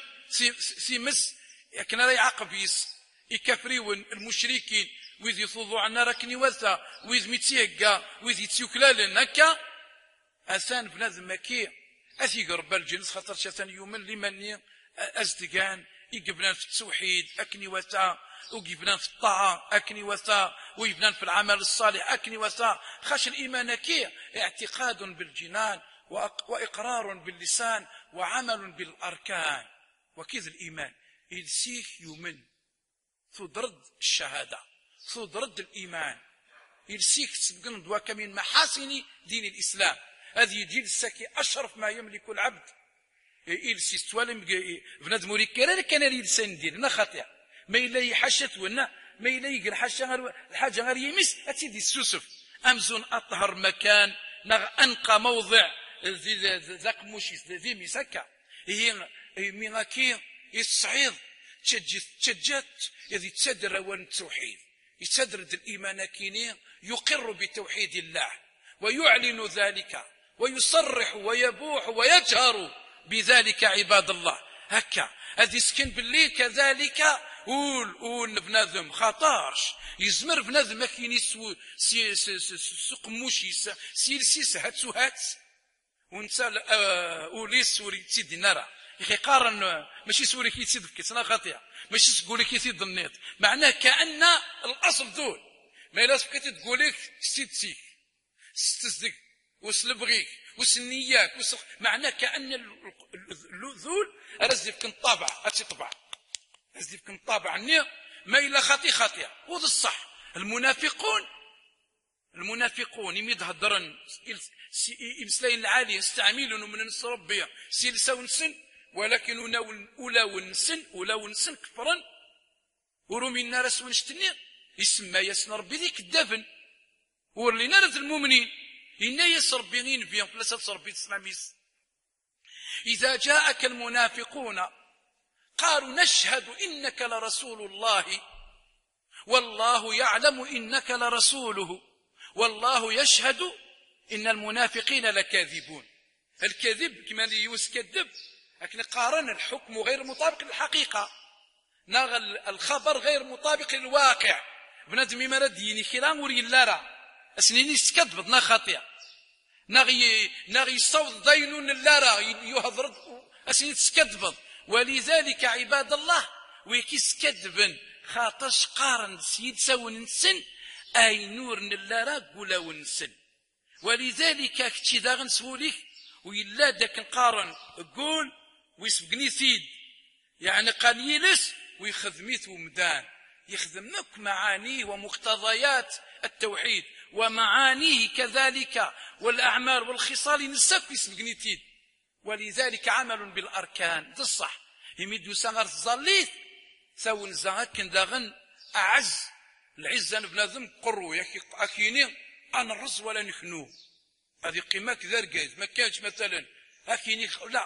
سيمس كنا راي عقبيس يكفريون المشركين وإذ يفوضوا عنا ركني وثا وإذ متيقى وإذ يتيوكلال هكا أثان بنادم مكي أثي قرب الجنس خاطر شاثان يومن لمن أزدقان يقبلان في التوحيد أكني وثا ويقبلان في الطاعة أكني وثا ويقبلان في العمل الصالح أكني وثا خاش الإيمان كي اعتقاد بالجنان وإقرار باللسان وعمل بالأركان وكذا الإيمان يلسيك يومن تضرد الشهادة تضرد الإيمان يلسيك تسبقن دواك من محاسن دين الإسلام هذه يجي السكي أشرف ما يملك العبد يلسي استوالم بنادم وريكا كان يلسان دين نا خاطئ ما إلا حشت ونا ما إلا يقل حاشا الحاجة غير يمس أتيدي السوسف أمزون أطهر مكان نغ أنقى موضع ذاك موشيس ذي مسكة هي ميغاكي الصعيد تشجت يذي تسدر وان التوحيد يتسدرد الإيمان كيني يقر بتوحيد الله ويعلن ذلك ويصرح ويبوح ويجهر بذلك عباد الله هكا هذه سكن بالليل كذلك قول قول بنادم خطارش يزمر بنادم كيني سو سي سوق موشي سيلسيس هات سوهات ونسال اولي سوري تسيدي نرى يخي قارن ماشي سوري كي تسيد في كيسنا خاطئه ماشي تقول لك يسيد النيط معناه كأن الأصل ذول ما إلا سبقيت تقول لك سيد سيك ستزدق وسلبغيك وسنياك وسل... معناه كأن ذول رزف كن طابع أتي طبع رزف كن طابع النية ما إلا خاطئ خاطئة وذا الصح المنافقون المنافقون يميد هدرن يمسلين العالي يستعملون من النص ربية سيلسا ونسن ولكن أولا ونسن أولا ونسن كفرا ورومي النار ونشتني يسمى يسن ربي ذيك الدفن ورلينا رد المؤمنين إنا يس ربي غين فيهم فلسة ربي تسلاميس إذا جاءك المنافقون قالوا نشهد إنك لرسول الله والله يعلم إنك لرسوله والله يشهد إن المنافقين لكاذبون الكذب كما يوس كذب لكن قارن الحكم غير مطابق للحقيقة ناغ الخبر غير مطابق للواقع بنادم ما رديني خلان وري اللارا اسنيني سكذب نا خاطئه ناغي ناغي صوت داينون اللارا يهضر اسنيني سكذب ولذلك عباد الله ويكيس كذبا خاطش قارن سيد سون نسن اي نور نلارا قولا ونسن. ولذلك كتشي داغن سوليك ويلا داك القارن قول ويسبقني ثيد يعني قال يلس ويخدميت ومدان يخدمك معانيه ومقتضيات التوحيد ومعانيه كذلك والأعمال والخصال نسك يسبقني ثيد. ولذلك عمل بالأركان تصح يميدو سنغر تظليت ساون زاكن داغن أعز العزة بنادم قرو ياكي أكيني أنا الرز ولا نخنو هذه قيمة كذا رقايز ما كانش مثلا أكيني لا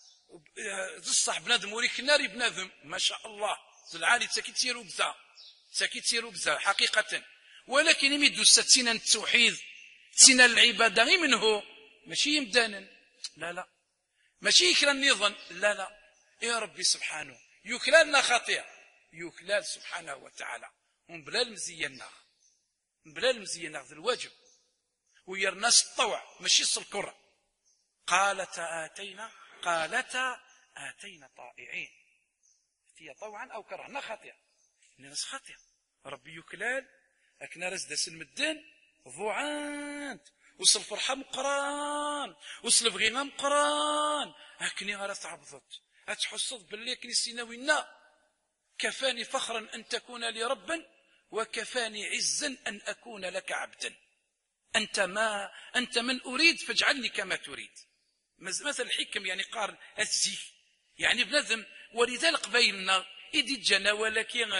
تصح بنادم وريك ناري بنادم ما شاء الله العالي تساكي تسيرو بزا تساكي تسيرو بزا حقيقة. ولكن يميدو ستسينا التوحيد سينا العبادة غير منه ماشي يمدانا لا لا ماشي يكرا النظام لا لا يا ربي سبحانه يكلالنا خطيئة يكلال سبحانه وتعالى ومبلا المزينا مبلا المزينا ذا الواجب ويرناس الطوع ماشي الكرة. قالتا آتينا قالتا آتينا طائعين هي طوعا أو كرهنا خطيئة الناس خطيئة ربي يكلال أكنا رزد سلمدين ضوعانت وصل فرحة مقران وصل بغينا مقران هكني غير تعبضت أتحصد باللي كنيسينا وينا كفاني فخرا أن تكون لي ربا وكفاني عزا أن أكون لك عبدا أنت ما أنت من أريد فاجعلني كما تريد. مثل الحكم يعني قارن الزي يعني بنظم. ولذلك بيننا إدي جنا ولكن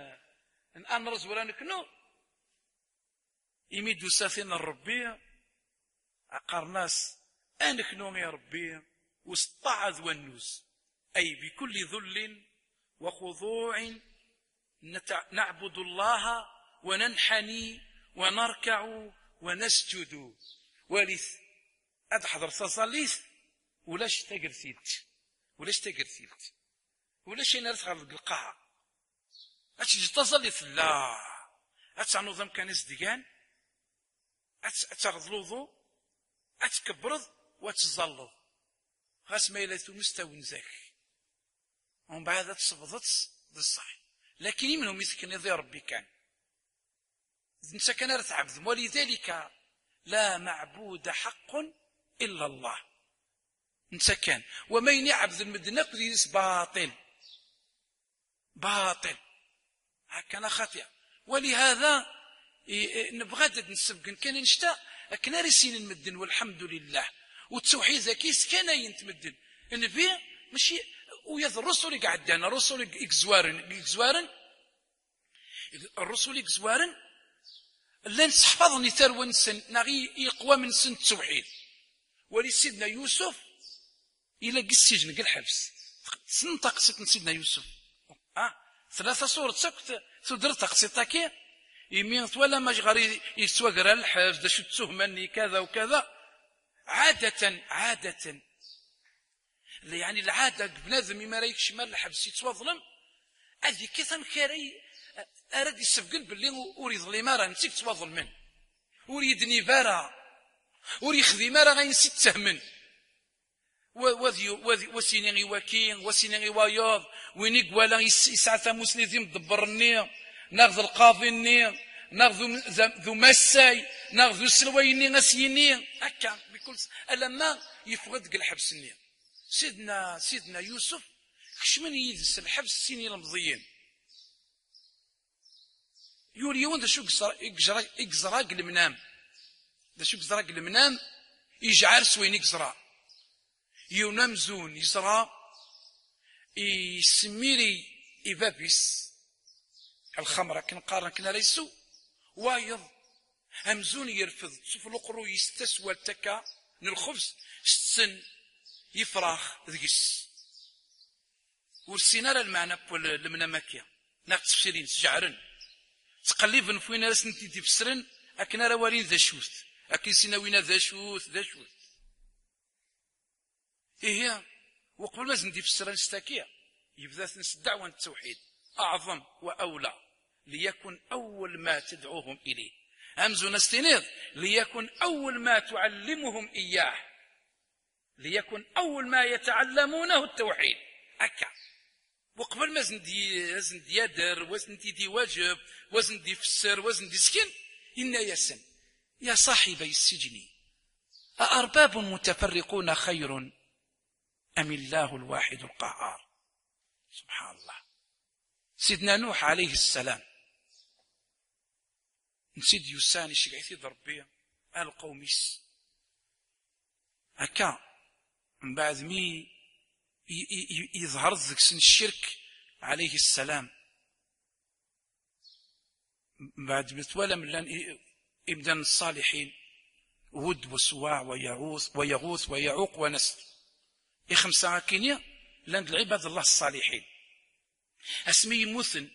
أنرز ولا نكنو يميدو ساثين الربية أقرناس أنكنو يا ربي واستعذ والنوز أي بكل ذل وخضوع نعبد الله وننحني ونركع ونسجد. ولث أدحضر تصليث ولاش تقر ثيلت ولاش تقر ثيلت ولاش نرث على القاعة أتجي تصليث لا أتعنو ضم كان ازدقان أتغضلوضو أتكبرض وأتزلض غاس ما يلاثو مستوى نزاك ومن بعد تصبضت بالصح. لكن منهم يسكن يضي ربي كان نسا كان رث عبد. ولذلك لا معبود حق إلا الله نسا كان ومن يعبد المدنك ذيس باطل باطل هكذا خطيئة. ولهذا نبغى نسبق كان نشتا كنا رسين المدن والحمد لله والتوحيد ذاكيس كان ينتمدن النبي ماشي ويذ الرسل قعدنا الرسل إكزوارن إكزوارن الرسل إكزوارن لن تحفظني ثروة سن نغي يقوى من سن التوحيد. ولسيدنا يوسف إلى السجن قل حبس سنطق سيدنا يوسف آه ثلاثة صور سكت تدرت قصيتك يمين ولا ما غير يسوقر الحبس دا شو تسهمني كذا وكذا. عادة عادة يعني العادة بنادم ما رايك شمال الحبس يتوظلم هذه كثم كاري أراد يسبقن باللي أريد لي مرة نسيك توظل من أريدني بارا أريد خذي مرة غير نسيت تهمن وسيني وكين وسيني وياض وينيك ولا يسعى مسلي ذي مدبر النية ناخذ القاضي النية ناخذ ذو مساي ناخذ السلويني نسيني هكا بكل ألما يفقد الحبس النية. سيدنا سيدنا يوسف كشمن يدس الحبس السنين المضيين يوليون دا شو يقزرا يقزرا المنام دا شو يقزرا المنام يجعر سوين يقزرا يونام زون يزرا يسميري إبابيس الخمرة كنقارن كنا ليسو وايض همزون يرفض شوف القرو يستسوى التكا من الخبز السن يفراخ ذقس والسينارة المعنى لمنا مكيا ناق تفسيرين سجعرن تقليبا فوين راس نتي تفسرن أكنا روالين ذا شوث أكن سيناوينا ذا شوث ذا شوث إيه وقبل ما زندي تفسرن استاكيا يبدأ نس الدعوة التوحيد أعظم وأولى ليكن أول ما تدعوهم إليه همزو نستنيض ليكن أول ما تعلمهم إياه ليكن أول ما يتعلمونه التوحيد هكا. وقبل ما زندي زندي يادر وزندي دي واجب وزندي فسر وزندي سكن إن يسن يا صاحبي السجن أأرباب متفرقون خير أم الله الواحد القهار. سبحان الله. سيدنا نوح عليه السلام نسيد يساني شقعتي ضربية آل قوميس هكا من بعد مي يظهر ذك سن الشرك عليه السلام بعد متولى من إبدان الصالحين ود وسواع ويغوث ويغوث ويعوق ونسر يخمسة كينيا لند العباد الله الصالحين اسمي مثن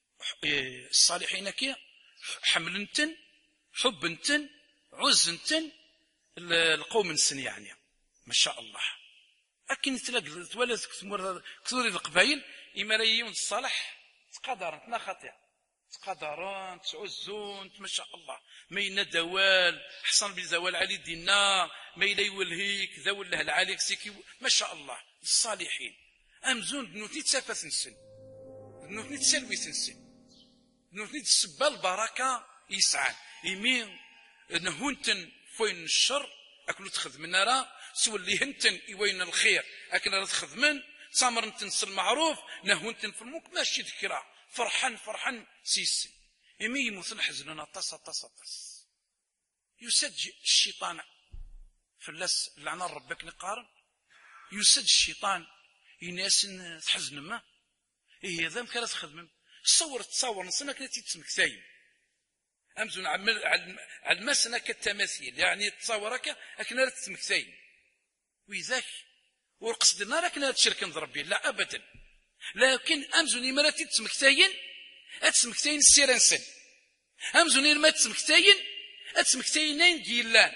الصالحين كي حملنتن حبنتن عزنتن القوم السن يعني ما شاء الله. لكن تلاقي تولد كثور القبائل إماريون الصالح تقدرن ما خطير تقدرن تعزون ما شاء الله ما يندوال حسن بزوال علي دينا ما يليول هيك ذول له العاليك سيكي ما شاء الله الصالحين أمزون بنوتني تسافة نسن بنوتني تسلوي تنسن بنوتني تسبى البركة يسعان يمين نهونتن فوين الشر أكلو تخذ من نرى سوى اللي هنتن يوين الخير أكن راه تخذ من سامر نتنس المعروف نهونتن في الموك ماشي ذكرى فرحان فرحان سيسن يمي يموثن حزننا طس طس طس يسج الشيطان في اللس لعنا ربك نقارن يسج الشيطان يناس تحزن ما إيه ذا مكان تخدم تصور تصور نصنا كنا تيتسمك ثايم أمزون على المسنا كالتماثيل يعني تصورك أكنا تسمك ثايم وإذاك والقصد لنا لكن تشرك ربي لا أبدا لكن أمزون ما تسمك ثاين أتسمك ثاين السيرانسن أمزون ما تسمك ثاين أتسمك ثاينين جيلان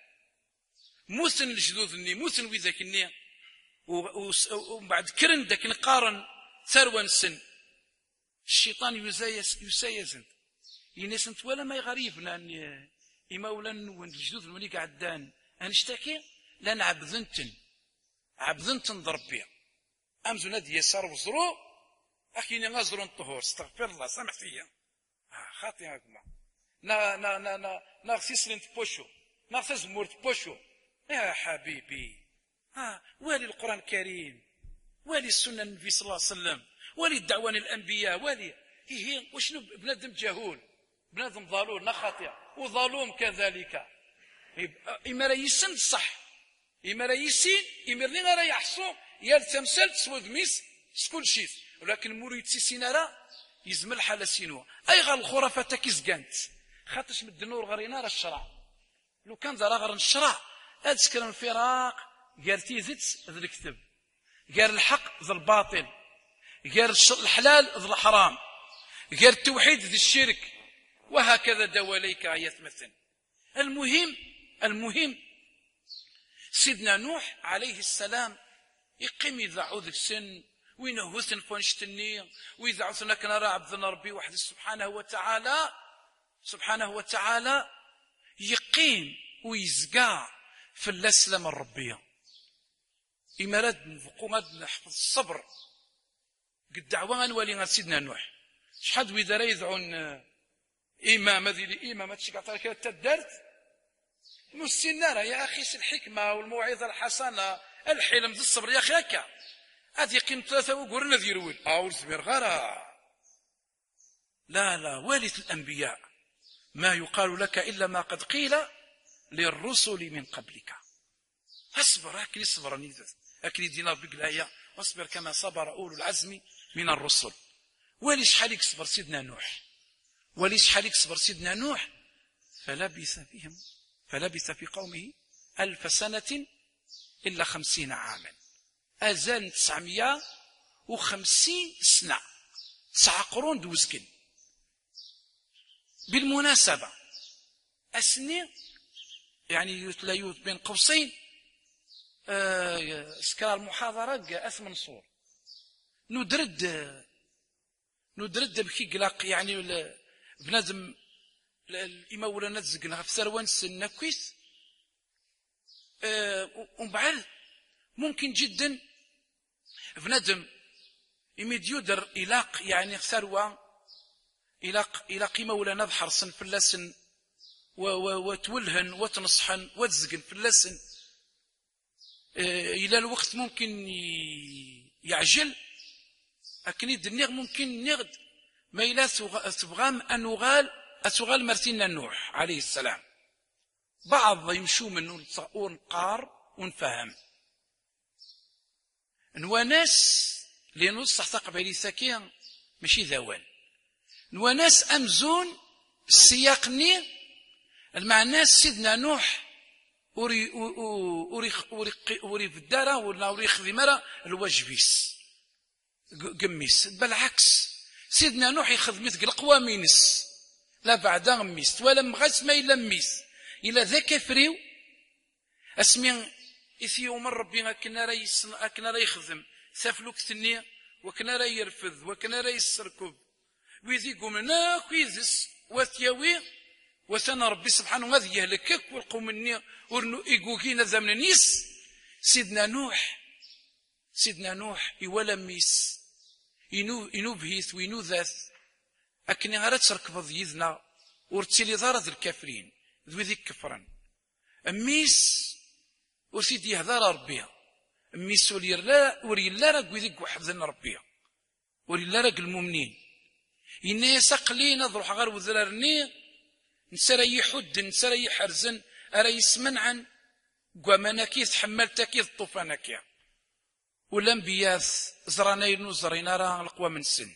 موثن الجدود الني موثن وذاك الني وبعد كرن داك نقارن ثروة سن الشيطان يسايس يسايسن ينسنت ولا ما يغريبنا أن إمولا نون الجدود الملي قعدان أنشتكي لأن عبذنتن عبذنتن ضربيا أمزون هذه يسار وزرو أخيني غزرون طهور استغفر الله سامح فيا خاطي هكما نا نا نا نا نا غسيسلين تبوشو نا غسيسمور تبوشو يا حبيبي ها والي القرآن الكريم والي السنة النبي صلى الله عليه وسلم والي الدعوان الأنبياء والي هي وشنو بنادم جهول بنادم ضالون نخاطئ وظالوم كذلك إما راه يسن صح إما راه يسين إما راه راه يحصو يا التمثال تسود ميس سكول شيت ولكن مريد سيسين راه يزمل حال سينو أي غير الخرافة كيزكانت خاطش مد النور غرينا راه الشرع لو كان ذا غير الشرع هاد سكر الفراق قال تيزت ذا الكتب قال الحق ذا الباطل قال الحلال ذا الحرام قال التوحيد ذا الشرك وهكذا دواليك يتمثل. المهم المهم سيدنا نوح عليه السلام يقيم إذا عوذ السن وينهوثن فونشتني وإذا عوثنا كنا راه عبدنا ربي وحده سبحانه وتعالى سبحانه وتعالى يقيم ويزقى في الأسلام الربية إمارات نفقومات نحفظ الصبر قد دعوة نولي سيدنا نوح شحال وإذا راه يدعون إمام هذه الإمامة تشكع كذا تدرت مسنا يا أخي الحكمة والموعظة الحسنة الحلم ذي الصبر يا أخي هكا هذه قيم ثلاثة وقرنا ذي رويل أول زبير غرا لا لا والد الأنبياء ما يقال لك إلا ما قد قيل للرسل من قبلك اصبر أكل صبر أكل دينار بقلايا واصبر كما صبر أولو العزم من الرسل وليش حالك صبر سيدنا نوح وليش حالك صبر سيدنا نوح فلبث فيهم فلبث في قومه ألف سنة إلا خمسين عاما أزال تسعمية وخمسين سنة تسعة قرون دوزكن. بالمناسبة أسني يعني يتلايوت بين قوسين سكرار المحاضرة أثمن صور ندرد ندرد بكي قلاق يعني بنادم الإما ولا نتزقنا في ثروان سنة كويس أه ومن بعد ممكن جدا بنادم يميد يدر إلاق يعني ثروة إلاق إلاق مولانا حرصا في اللسن وتولهن وتنصحن وتزقن في اللسن إلى الوقت ممكن يعجل لكن الدنيا ممكن نغد ما إلا تبغام أن نغال أتغال مرتين نوح عليه السلام بعض يمشوا من ونقار ونفهم نواناس لنص تحت قبيلي ثكيا ماشي ذوال نواناس أمزون السياقني المعنى سيدنا نوح وري وري وري وري في الدار ولا وري خدمه الواجبيس قميس بالعكس سيدنا نوح يخذ مثل القوامينس لا بعد غميس ولا مغاس ما الا ميس الا ذاك فريو اسمي اثيو من ربي كنا راه يصنع كنا راه يخدم سافلوك ثنيه وكنا راه يرفض وكنا راه يسركب ويذي قومنا كويزس وثياوي وثنا ربي سبحانه وتعالى يهلكك والقوم مني ورنو إيقوكينا زمن نيس سيدنا نوح سيدنا نوح يولا ميس ينو ينو بهيث وينو ذاث أكني غير تركب يذنا ورتسيلي ضارة الكافرين ذو ذيك كفرا أميس وسيدي يهذار ربيها أميس ولي لا وري لا راه ذيك وحفظنا ربيها وري لا راه المؤمنين إني يسقلين ضروح غير وذرارني نسرى يحد نسرى يحرزن أرى يسمنعن قوامنا كيث حملتا كيث طوفانا كي والأنبياء زرانا ينو زرينا راه القوى من سن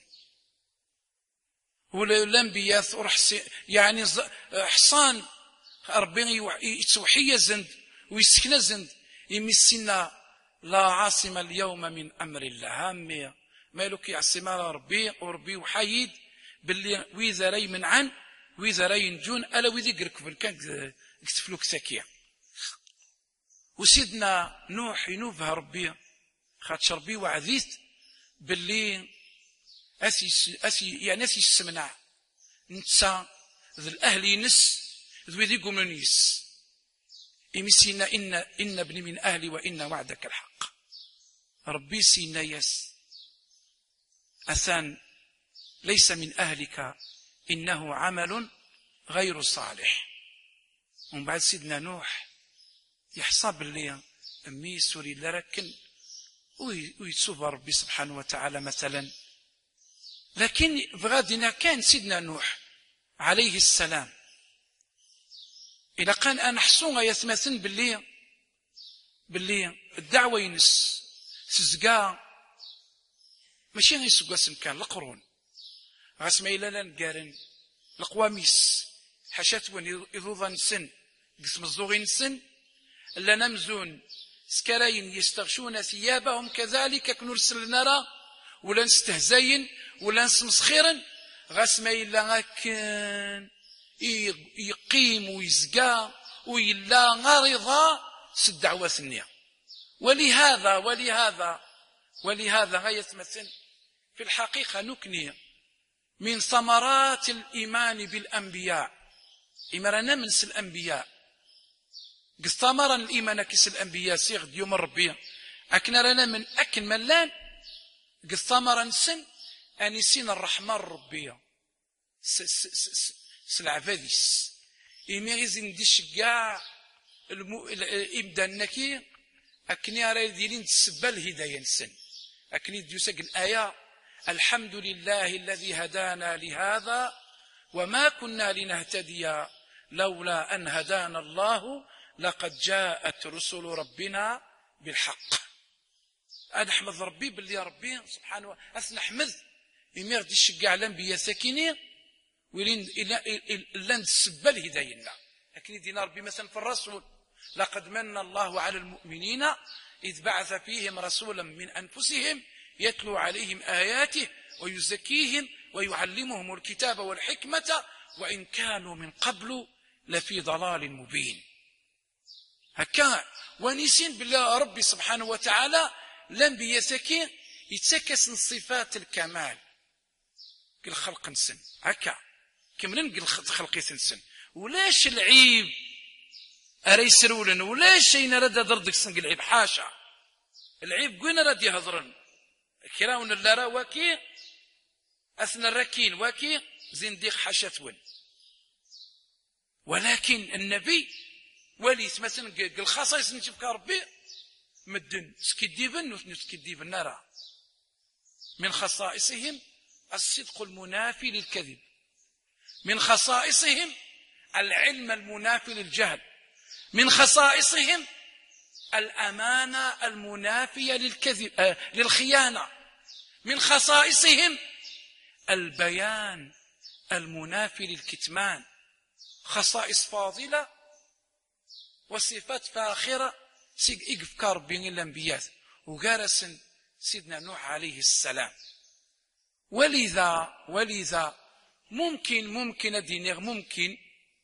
والأنبياء ورحسي يعني حصان ربي يتوحي زند ويسكن زند يمسنا لا عاصم اليوم من أمر الله هامية مالك يعصم ربي وربي وحيد باللي وإذا ري من عن وإذا راه ينجون ألا وإذا يقركبن كان يكتفلوك ثكية وسيدنا نوح ينوبها ربي خاطش ربي وعذيت باللي أسي أسي يعني أسي السمنع نتسا ذي الأهل ينس ذو ذي قوم نيس إمسينا إن إن ابني من أهلي وإن وعدك الحق ربي سينا يس أثان ليس من أهلك إنه عمل غير صالح ومن بعد سيدنا نوح يحسب اللي أمي سوري لركن ويتسوب ربي سبحانه وتعالى مثلا لكن بغادنا كان سيدنا نوح عليه السلام إذا كان أنا حصونا يثمثن باللي باللي الدعوة ينس سزقا ماشي غيسقا سمكان القرون غاسما إلا لا نقارن القواميس حاشات وين يضوضا نسن قسم الزوغي نسن إلا نمزون سكراين يستغشون ثيابهم كذلك كنرسل نرى ولا نستهزين ولا نسمسخيرا غاسما إلا غاكن يقيم ويزقى ويلا غارضا سدعوة النية ولهذا ولهذا ولهذا غيتمثل في الحقيقة نكني من ثمرات الإيمان بالأنبياء إمرنا من سل الأنبياء قد ثمرا الإيمان كس الأنبياء سيغد يوم ربي أكنا لنا من أكل ملان قد ثمرا سن أنسين الرحمن الربية سلعفاديس إميغيزين ديش كاع إبدا نكي أكني أرى ديرين تسبى الهداية نسن أكني ديوسك الآية الحمد لله الذي هدانا لهذا وما كنا لنهتدي لولا أن هدانا الله لقد جاءت رسل ربنا بالحق أنا أحمد ربي باللي ربي سبحانه وتعالى أثنى أحمد يمير دي الشقاع الأنبياء ساكنين ويلين إلا نتسبى الهداية لكن دينا ربي مثلا في الرسول لقد من الله على المؤمنين إذ بعث فيهم رسولا من أنفسهم يتلو عليهم آياته ويزكيهم ويعلمهم الكتاب والحكمة وإن كانوا من قبل لفي ضلال مبين هكا ونسين بالله ربي سبحانه وتعالى الأنبياء سكين يتسكس من صفات الكمال قل خلق نسن هكا كمرن قل خلقي سنسن ولاش العيب أري سرولن ولاش شيء رد ضردك سنق العيب حاشا العيب قوين رد يهضرن كراون اللارا واكي أثنى الركين واكي زنديق حشتون. ولكن النبي وليت مثلا الخصائص نشوف ربي مدن سكديبن وسكديبن نرى من خصائصهم الصدق المنافي للكذب، من خصائصهم العلم المنافي للجهل، من خصائصهم الأمانة المنافية للكذب آه للخيانة، من خصائصهم البيان المنافي للكتمان. خصائص فاضلة وصفات فاخرة يفكر بين الأنبياء وقارس سيدنا نوح عليه السلام. ولذا ولذا ممكن ممكن أدينيغ ممكن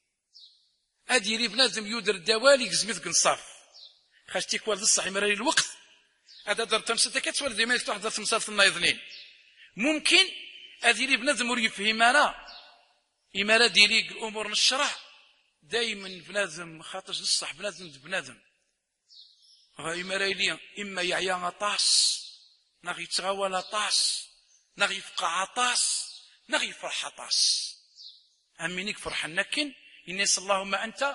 أديري بنادم يودر دوالي قزميت قنصاف خاشتيك والد الصحي مراري الوقت هذا در تمسد كتوالد ديما يفتح در تمسد النايضنين. ممكن أديري بنادم وريفهم أنا إمارة ديري الأمور نشرح دايما بنادم خاطر الصح بنادم بنادم إمارة لي إما يعيا طاس نغي يتغاول طاس نغي يفقع طاس نغي يفرح طاس. أمينيك فرح نكن إنيس اللهم أنت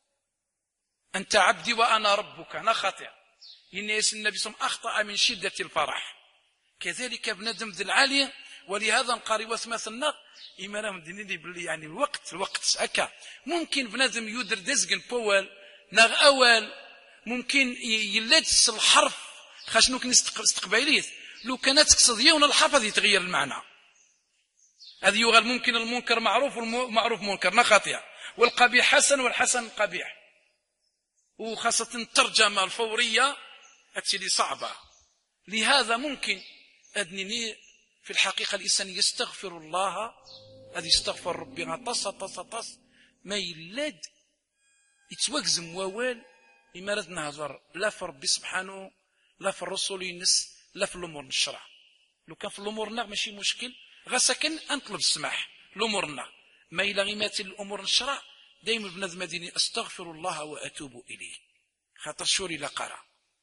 أنت عبدي وأنا ربك أنا خاطئ. إنيس النبي صلى الله عليه وسلم أخطأ من شدة الفرح. كذلك بنادم ذي العالية. ولهذا نقاري وثمثلنا إما راهم دينيني باللي يعني الوقت الوقت أكا ممكن بنادم يودر دزقن بوال ناغ أول ممكن يلدس الحرف خاش نوكن استقباليت لو كانت تقصد يون الحرف يتغير المعنى. هذه يغال ممكن المنكر معروف والمعروف منكر نخاطئ والقبيح حسن والحسن قبيح. وخاصة الترجمة الفورية هاتشي صعبة. لهذا ممكن أدنيني في الحقيقة الإنسان يستغفر الله هذا يستغفر ربي طص طص طص ما يلاد يتوكزم ووال إمارة نهضر لا في ربي سبحانه لا في الرسول ينس لا في الأمور الشرع. لو كان في الأمور نغ ماشي مشكل غسكن أنطلب السماح الأمورنا ما إلا غيمات الأمور الشرع دايما بنادم ديني أستغفر الله وأتوب إليه خاطر شوري لا قرا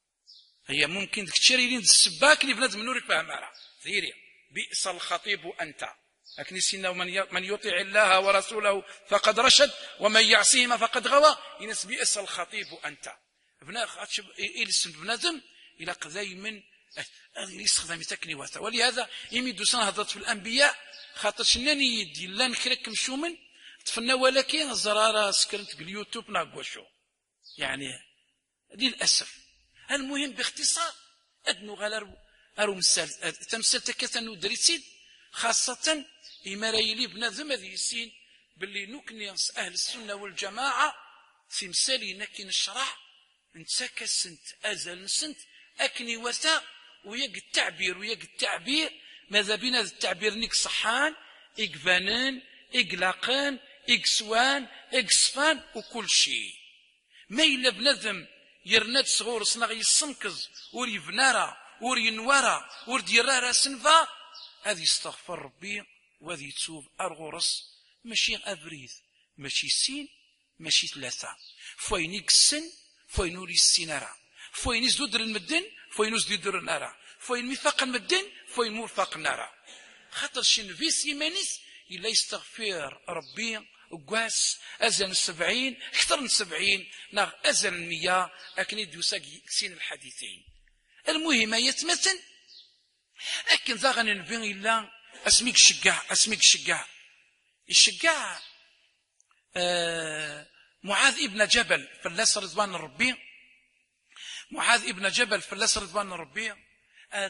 هي ممكن ديك تشري لين السباك اللي بنادم نورك فاهم راه ثيري بئس الخطيب أنت لكن سينا من يطيع الله ورسوله فقد رشد ومن يعصيهما فقد غوى. ينس بئس الخطيب أنت بنا خاطش إلسن بنادم إلى قذاي من يستخدم تكني واتا. ولهذا يميدو سنة هضرت في الأنبياء خاطر شناني يدي لا نكرك مشومن تفنى ولكن الزرارة سكرت باليوتيوب ناقوشو يعني للأسف. المهم باختصار أدنو غالر أرو مسال تمثل تكتنو دريسين خاصة إما رايلي بنادم هذه السين باللي نكني أهل السنة والجماعة في مسالي نكن الشرع نتساك سنت أزل سنت أكني وثاء ويق التعبير ويق التعبير ماذا بينا التعبير نيك صحان إقفانان إقلاقان إقسوان إقصفان وكل شيء ما إلا بنادم يرناد صغور صناغي السنكز وري فنارا وري نوارا وري رارا سنفا هذه يستغفر ربي وهذه يتوب أرغورس ماشي أفريد ماشي سين ماشي ثلاثة فوين يكسن فوين نوري السينارا فوين يزدر المدن فوين يزدر النارا فوين ميثاق المدن فوين مرفاق النارا خاطر شن في سيمانيس إلا يستغفر ربي وقاس أزل السبعين أكثر من سبعين ناغ أزل المياه أكن يدوساق يكسين الحديثين. المهم يتمثل أكن ذا غننبين إلا أسميك الشقاع أسميك الشقاع الشقاع آه معاذ ابن جبل فلاس رضوان الربي معاذ ابن جبل فلاس رضوان الربي أر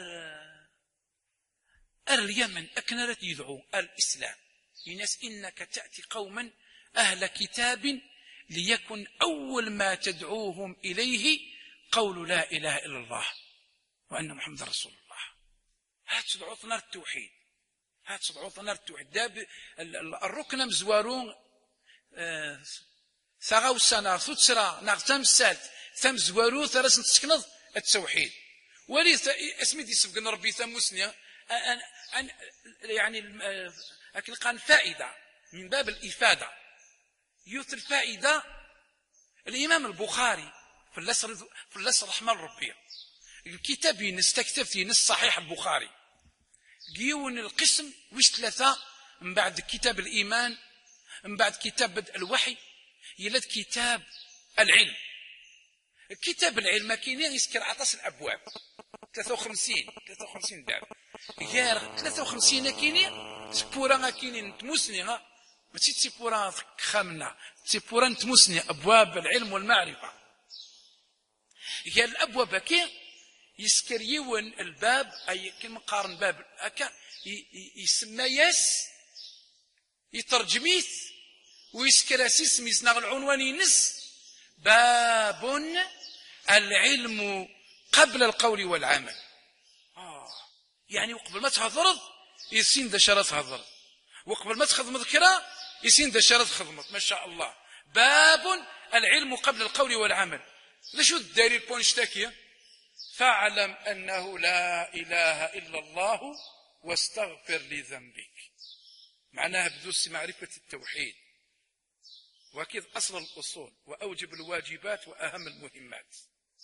أر اليمن أكنرت يدعو الإسلام يناس إنك تأتي قوما أهل كتاب ليكن أول ما تدعوهم إليه قول لا إله إلا الله وأن محمد رسول الله. هات تدعوثنا التوحيد هات تدعوثنا التوحيد داب الركن مزوارون آه ثغاو سنة ثتسرى نغتم السالت ثم زوارو ثلاث تسكنض التوحيد ولي اسمي دي سبقنا ربي ثموسنيا أن أن يعني لكن كان فائدة من باب الإفادة يوت الفائدة الإمام البخاري في اللسر في اللسر رحمه ربي الكتاب ينس تكتب ينس صحيح البخاري جيون القسم وش ثلاثة من بعد كتاب الإيمان من بعد كتاب بدء الوحي يلد كتاب العلم. كتاب العلم كاين يسكر عطاس الأبواب ثلاثة وخمسين ثلاثة وخمسين باب غير ثلاثة وخمسين كاين سبورا كاين نتموسني ها ماشي تسيبورا خامنا تسيبورا نتموسني أبواب العلم والمعرفة. غير الأبواب كاين يسكر يون الباب أي كلمة قارن باب أكا يسمى ياس يترجميت ويسكر أسيس ميزنا العنوان ينس باب العلم قبل القول والعمل. آه يعني وقبل ما تهضرض يسين ذا شرط هضر وقبل ما تخدم ذكرى يسين ذا شرط خدمت ما شاء الله. باب العلم قبل القول والعمل. لشو الدليل بونشتاكية فاعلم أنه لا إله إلا الله واستغفر لذنبك. معناها بدوس معرفة التوحيد وأكيد أصل الأصول وأوجب الواجبات وأهم المهمات.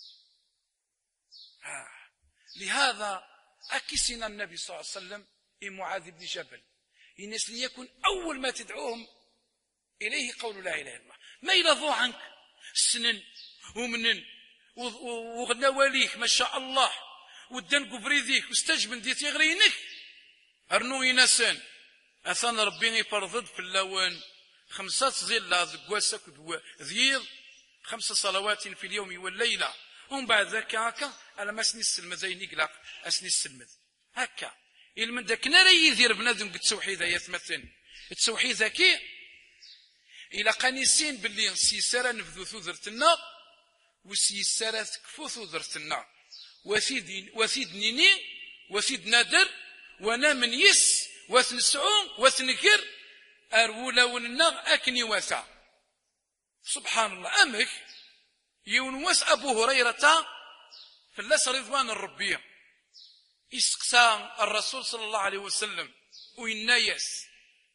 آه. لهذا أكسنا النبي صلى الله عليه وسلم معاذ بن جبل الناس ليكن أول ما تدعوهم إليه قول لا إله إلا الله ما يلظوا عنك سنن ومنن وغنى وليك ما شاء الله ودن قبريذيك واستجبن ديتي غرينك أرنو ينسان أثان ربي يفرض في اللون خمسة ظل ذقواسك ذيض خمس صلوات في اليوم والليلة ومن بعد ذاك هكا على ما سني السلمة زي نقلق أسني السلمة هكا المن ذاك ناري يدير بنادم بالتوحيد يتمثل التوحيد كي إلى قنيسين باللي سيسارة نفذو ثوذرتنا وسيسارة تكفو ثوذرتنا وثيد وثيد نيني وثيد نادر وانا من يس وثنسعون وثنكر أرولا وننا أكني وثا سبحان الله. أمك يونوس أبو هريرة فلاس رضوان الربية إسقسام الرسول صلى الله عليه وسلم وينايس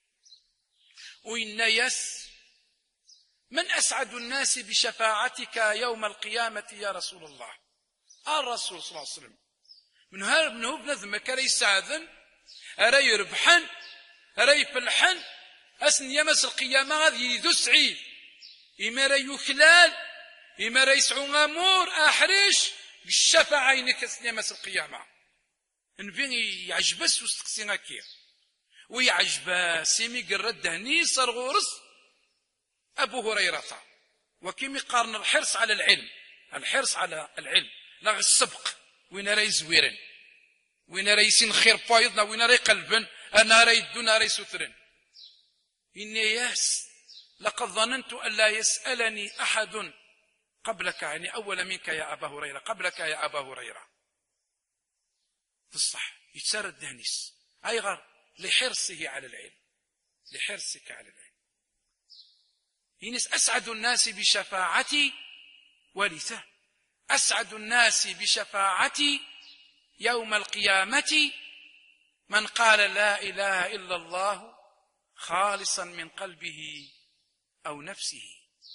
وينايس من أسعد الناس بشفاعتك يوم القيامة يا رسول الله. الرسول صلى الله عليه وسلم من هذا من هو بنذم كان يساعدن أرى يربحن أرى يفلحن أسن يمس القيامة هذه ذو سعيد إما رأي يخلال إما رأي يسعون أمور أحرش بالشفاعة عينك أسن يمس القيامة نبي يعجبس وستقسينا كير ويعجبس سيمي قرد دهني صار غورس أبو هريرة وكيم يقارن الحرص على العلم الحرص على العلم لا السبق وين راي زويرن وين راي يسين خير بايضنا وين راي قلبن أنا راي الدنا راي سترن. إني ياس لقد ظننت أن لا يسألني أحد قبلك يعني أول منك يا أبا هريرة قبلك يا أبا هريرة في الصح يتسرد دهنيس أي غير لحرصه على العلم لحرصك على العلم. إنس أسعد الناس بشفاعتي ولثه أسعد الناس بشفاعتي يوم القيامة من قال لا إله إلا الله خالصا من قلبه أو نفسه.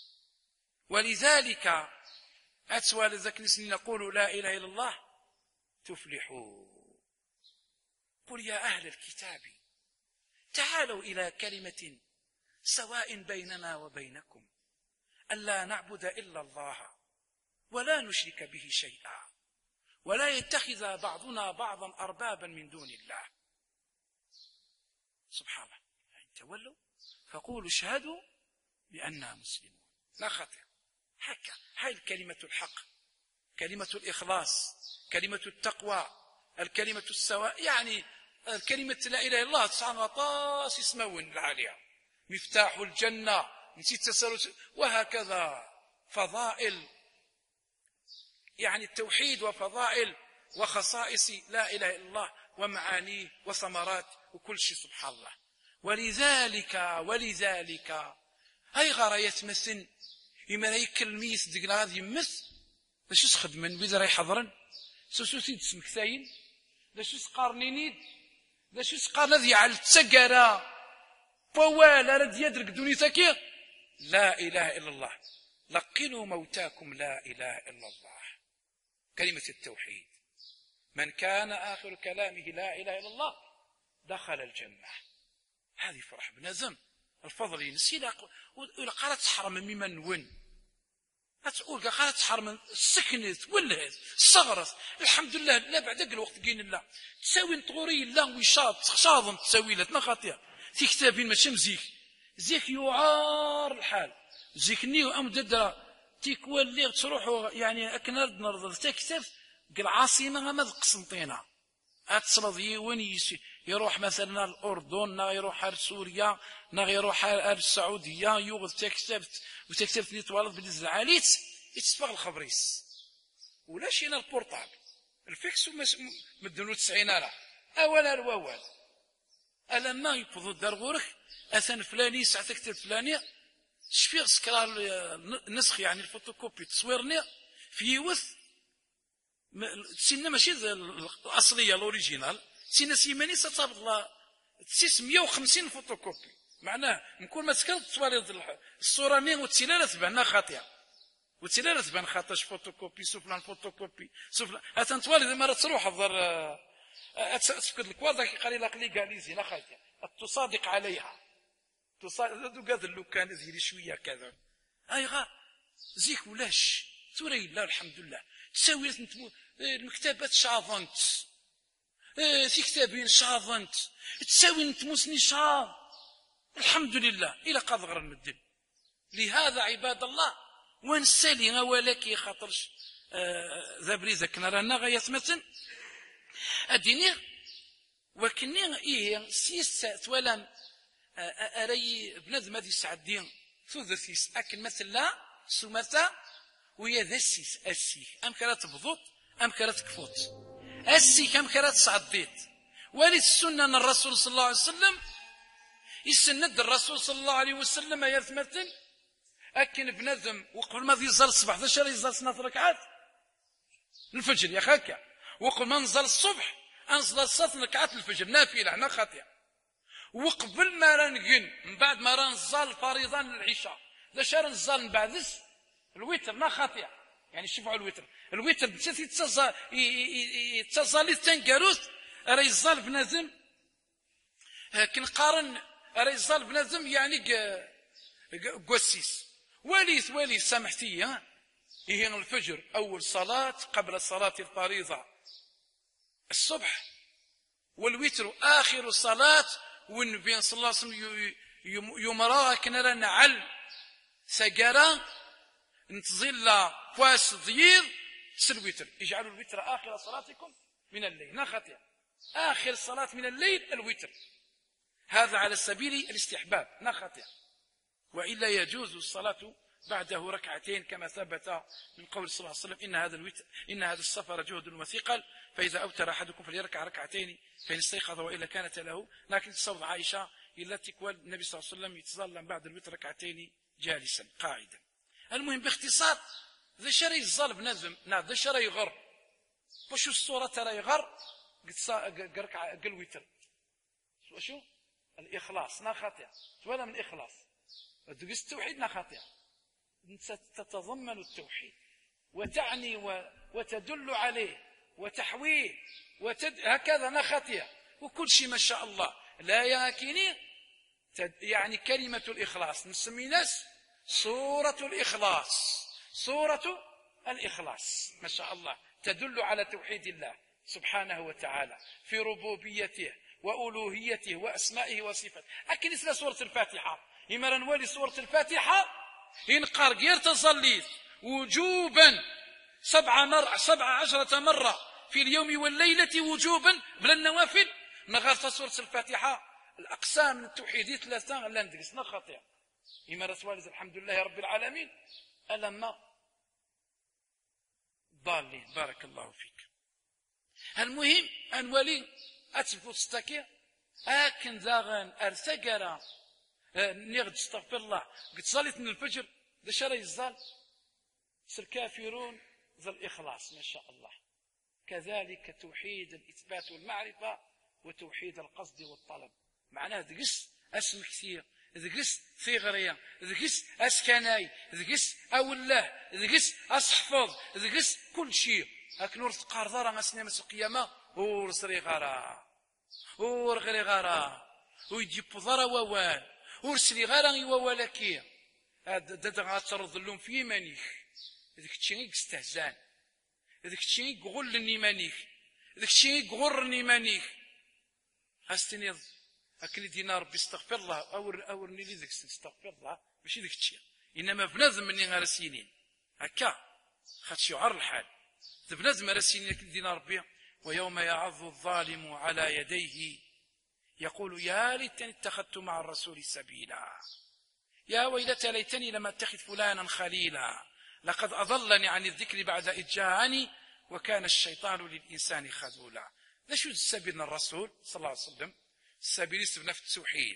ولذلك أتوى لذلك نقول لا إله إلا الله تفلحوا. قل يا أهل الكتاب تعالوا إلى كلمة سواء بيننا وبينكم ألا نعبد إلا الله ولا نشرك به شيئا ولا يتخذ بعضنا بعضا أربابا من دون الله. سبحان الله. إن تولوا فقولوا اشهدوا بأننا مسلمون. لا خطر هكا هاي الكلمة الحق كلمة الإخلاص كلمة التقوى الكلمة السواء يعني كلمة لا إله إلا الله تسعى غطاس اسمون العالية مفتاح الجنة نسيت تسأل وهكذا فضائل يعني التوحيد وفضائل وخصائص لا إله إلا الله ومعانيه وثمرات وكل شيء سبحان الله. ولذلك ولذلك هاي غرا يتمثل إما راي كلميس دقنا غادي يمث باش يسخد من بيد راي حضرن سوسوسيد اسمك ثاين باش يسقارنينيد باش يسقارنا ذي على التسقرة فوالا رد يدرك دوني ثكير لا إله إلا الله لقنوا موتاكم لا إله إلا الله كلمة التوحيد من كان آخر كلامه لا إله إلا الله دخل الجنة. هذه فرح بنزم الفضل ينسي ولا قالت تحرم ممن ون تقول قالت تحرم السكنت ولهت الصغرت الحمد لله لا بعد الوقت قين الله تساوي نطوري الله ويشاط شاظم تساوي لتنا خاطئة في كتابين ماشي مزيك زيك يعار الحال زيك نيو أم ددرا تيكوال تروحوا يعني أكنرد نرض تكتب قل عاصمة ما قسنطينة أتصرد يون يروح مثلا الأردن نا يروح على سوريا نا يروح على السعودية يوغذ تكتبت وتكتبت لي توالد بالنسبة عاليت يتسبغ الخبريس ولا شينا البورطابل الفيكس مدنو تسعين راه أولا الواوال ألا ما يفضل الدار غورك أثن فلاني ساعة تكتب فلاني شفيغ سكرار نسخ يعني الفوتوكوبي تصويرني في يوث تسينا ماشي الأصلية الأوريجينال تسينا سيماني ستابط لا تسعمية وخمسين فوتوكوبي معناه نكون ما تكرت توالد الصورة نين وتسيلا تبعنا خاطئة وتسيلا تبعنا خاطئش فوتوكوبي سفلان فوتوكوبي سفلان أتن توالد مرة تروح الضر أتفقد الكوارد قال لك لي قال لي زينة خاطئة تصادق عليها تصادق قاد اللوكان زيري شوية كذا أي غا زيك ولاش توري الله الحمد لله تساوي المكتبات شاظنت في كتابين شاظنت تساوي نتموسني شاظ الحمد لله إلى قدر المدن. لهذا عباد الله ونسالي ولكن خاطرش ذا بريزة كنا رانا غاية مثلا الدينير وكني إيه سيس تولم أري بنادم هذه سعدين ثوذثيس أكن مثلا سمثا ويا ذا السيس السيك أم كرات بضوط أم كرات كفوت السيك أم كرات سعديت ولي السنة أن الرسول صلى الله عليه وسلم يسند الرسول صلى الله عليه وسلم يا ثمثل أكن بنادم وقبل ما يزال الصبح ذا شري يزال سنة ركعات الفجر يا خاكا وقبل ما نزل الصبح أنزل الصلاة ركعات الفجر نافلة أنا خاطئة وقبل ما رنقن من بعد ما رنزل الفريضة العشاء ذا شهر نزل من بعد الوتر ما خاطئة يعني شوفوا الوتر الوتر بتسي يتصل يتصل تنقروث راه يزال بنادم كنقارن راه يزال بنادم يعني قسيس وليث وليث سامحتي ها هي الفجر أول صلاة قبل صلاة الفريضة الصبح والوتر آخر الصلاة والنبي صلى الله عليه وسلم يمرا كنا نعل سجارة نتظل فاس ضيير الوتر اجعلوا الوتر آخر صلاتكم من الليل نخطئ آخر صلاة من الليل الوتر هذا على سبيل الاستحباب نخطئ وإلا يجوز الصلاة بعده ركعتين كما ثبت من قول صلى الله عليه وسلم إن هذا الوتر إن هذا السفر جهد وثقل فإذا أوتر أحدكم فليركع ركعتين فإن استيقظ وإلا كانت له. لكن تصور عائشة إلا تكوال النبي صلى الله عليه وسلم يتظلم بعد الوتر ركعتين جالسا قاعدا. المهم باختصار ذا شري الظل بنظم نعم ذا شري يغر وشو الصورة ترى يغر قركع قل وتر وشو الإخلاص نا خاطئ ولا من إخلاص دقس التوحيد نا خاطئ تتضمن التوحيد وتعني وتدل عليه وتحويه وتد... هكذا نا خاطئ وكل شيء ما شاء الله لا ياكني تد... يعني كلمة الإخلاص نسمي ناس سورة الإخلاص سورة الإخلاص ما شاء الله تدل على توحيد الله سبحانه وتعالى في ربوبيته وألوهيته وأسمائه وصفاته. أكن اسم سورة الفاتحة إما نولي سورة الفاتحة ينقر غير تصليت وجوبا سبع مر سبع عشرة مرة في اليوم والليلة وجوبا بلا النوافل نغار سورة الفاتحة الأقسام التوحيدية ثلاثة لا ندرسنا خاطئة إما رسول الحمد لله رب العالمين ألما ضالين بارك الله فيك. المهم أنولي أتفوت ستاكي أكن ذاغن أرثقرا نغد استغفر الله قد صليت من الفجر ذا شري الزال سر كافرون ذا الإخلاص ما شاء الله. كذلك توحيد الإثبات والمعرفة وتوحيد القصد والطلب معناه ذقس اسم كثير ذقس ثغرية ذقس اسكناي ذقس أولاه ذقس أصحفظ ذقس كل شيء هاك نور تقار ضرا غاسني مس القيامه ور سري غارا ور غري غارا ويجيب ضرا ووال ور سري غارا يوال كي هاد غاترد اللوم في يمانيك داك الشيء يستهزان داك الشيء يغل نيمانيك داك الشيء يغر نيمانيك استني اكني دينا ربي استغفر الله اور اورني لي ذاك استغفر الله ماشي داك الشيء انما بنادم مني غير سنين هكا خاطش يعر الحال بنادم غير سنين دينا ربي ويوم يعض الظالم على يديه يقول يا ليتني اتخذت مع الرسول سبيلا يا ويلتى ليتني لم اتخذ فلانا خليلا لقد اضلني عن الذكر بعد اذ جاءني وكان الشيطان للانسان خذولا. ذا شو سبيل الرسول صلى الله عليه وسلم؟ السبيل يسبنا في التوحيد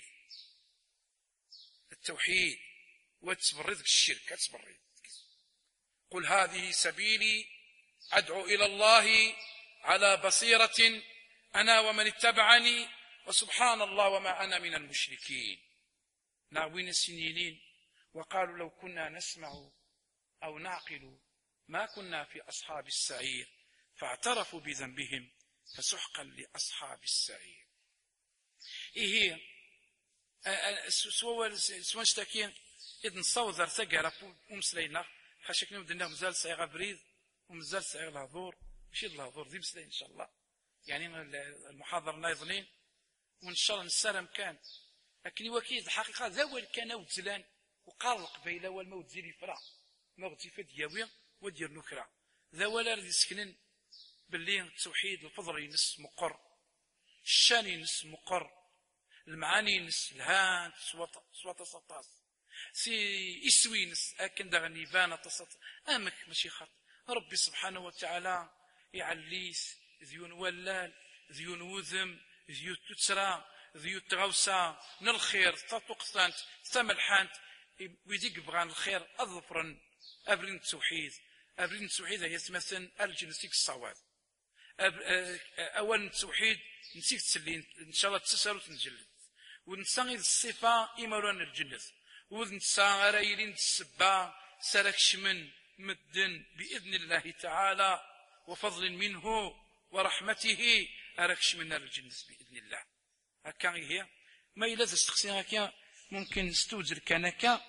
التوحيد وتبرد الشرك تبرد. قل هذه سبيلي ادعو الى الله على بصيرة انا ومن اتبعني وسبحان الله وما انا من المشركين. ناوين السنينين وقالوا لو كنا نسمع او نعقل ما كنا في اصحاب السعير فاعترفوا بذنبهم فسحقا لاصحاب السعير. ايه هي سوال سوان شتاكين اذ نصوذر ثقرا ومسلينا خاشك نبدا مازال صايغه بريد ومازال صايغ الهضور ماشي الهضور ذي مسلين ان شاء الله يعني المحاضره نايضنين وان شاء الله نسالم كان لكن وكيد الحقيقه ذا وين كان وتزلان وقال القبيله والموت زيري فرا ما غتي فدياوي ودير نكره ذا ولا راه يسكنن باللي التوحيد الفضل ينس مقر الشان ينس مقر المعاني ينس الهان صوت صوت سطاس سي يسوينس اكن دغني بان تصط امك ماشي خط ربي سبحانه وتعالى يعليس ذيون ولال ذيون وذم ذيو تسرى ذيو تغوسا نالخير تطقسانت تملحانت ويديك بغان الخير اظفرا ابرين التوحيد ابرين التوحيد هي تمثل الجنسيك الصواب اول التوحيد نسيك تسلين ان شاء الله تسسر وتنجلد ونسان الصفه ايمرون الجنه ونسان رايلين السبا سلك شمن مدن باذن الله تعالى وفضل منه ورحمته أركش من الجنة بإذن الله. هكا هي ما إلا تستخسي هكا ممكن نستوزر كانكا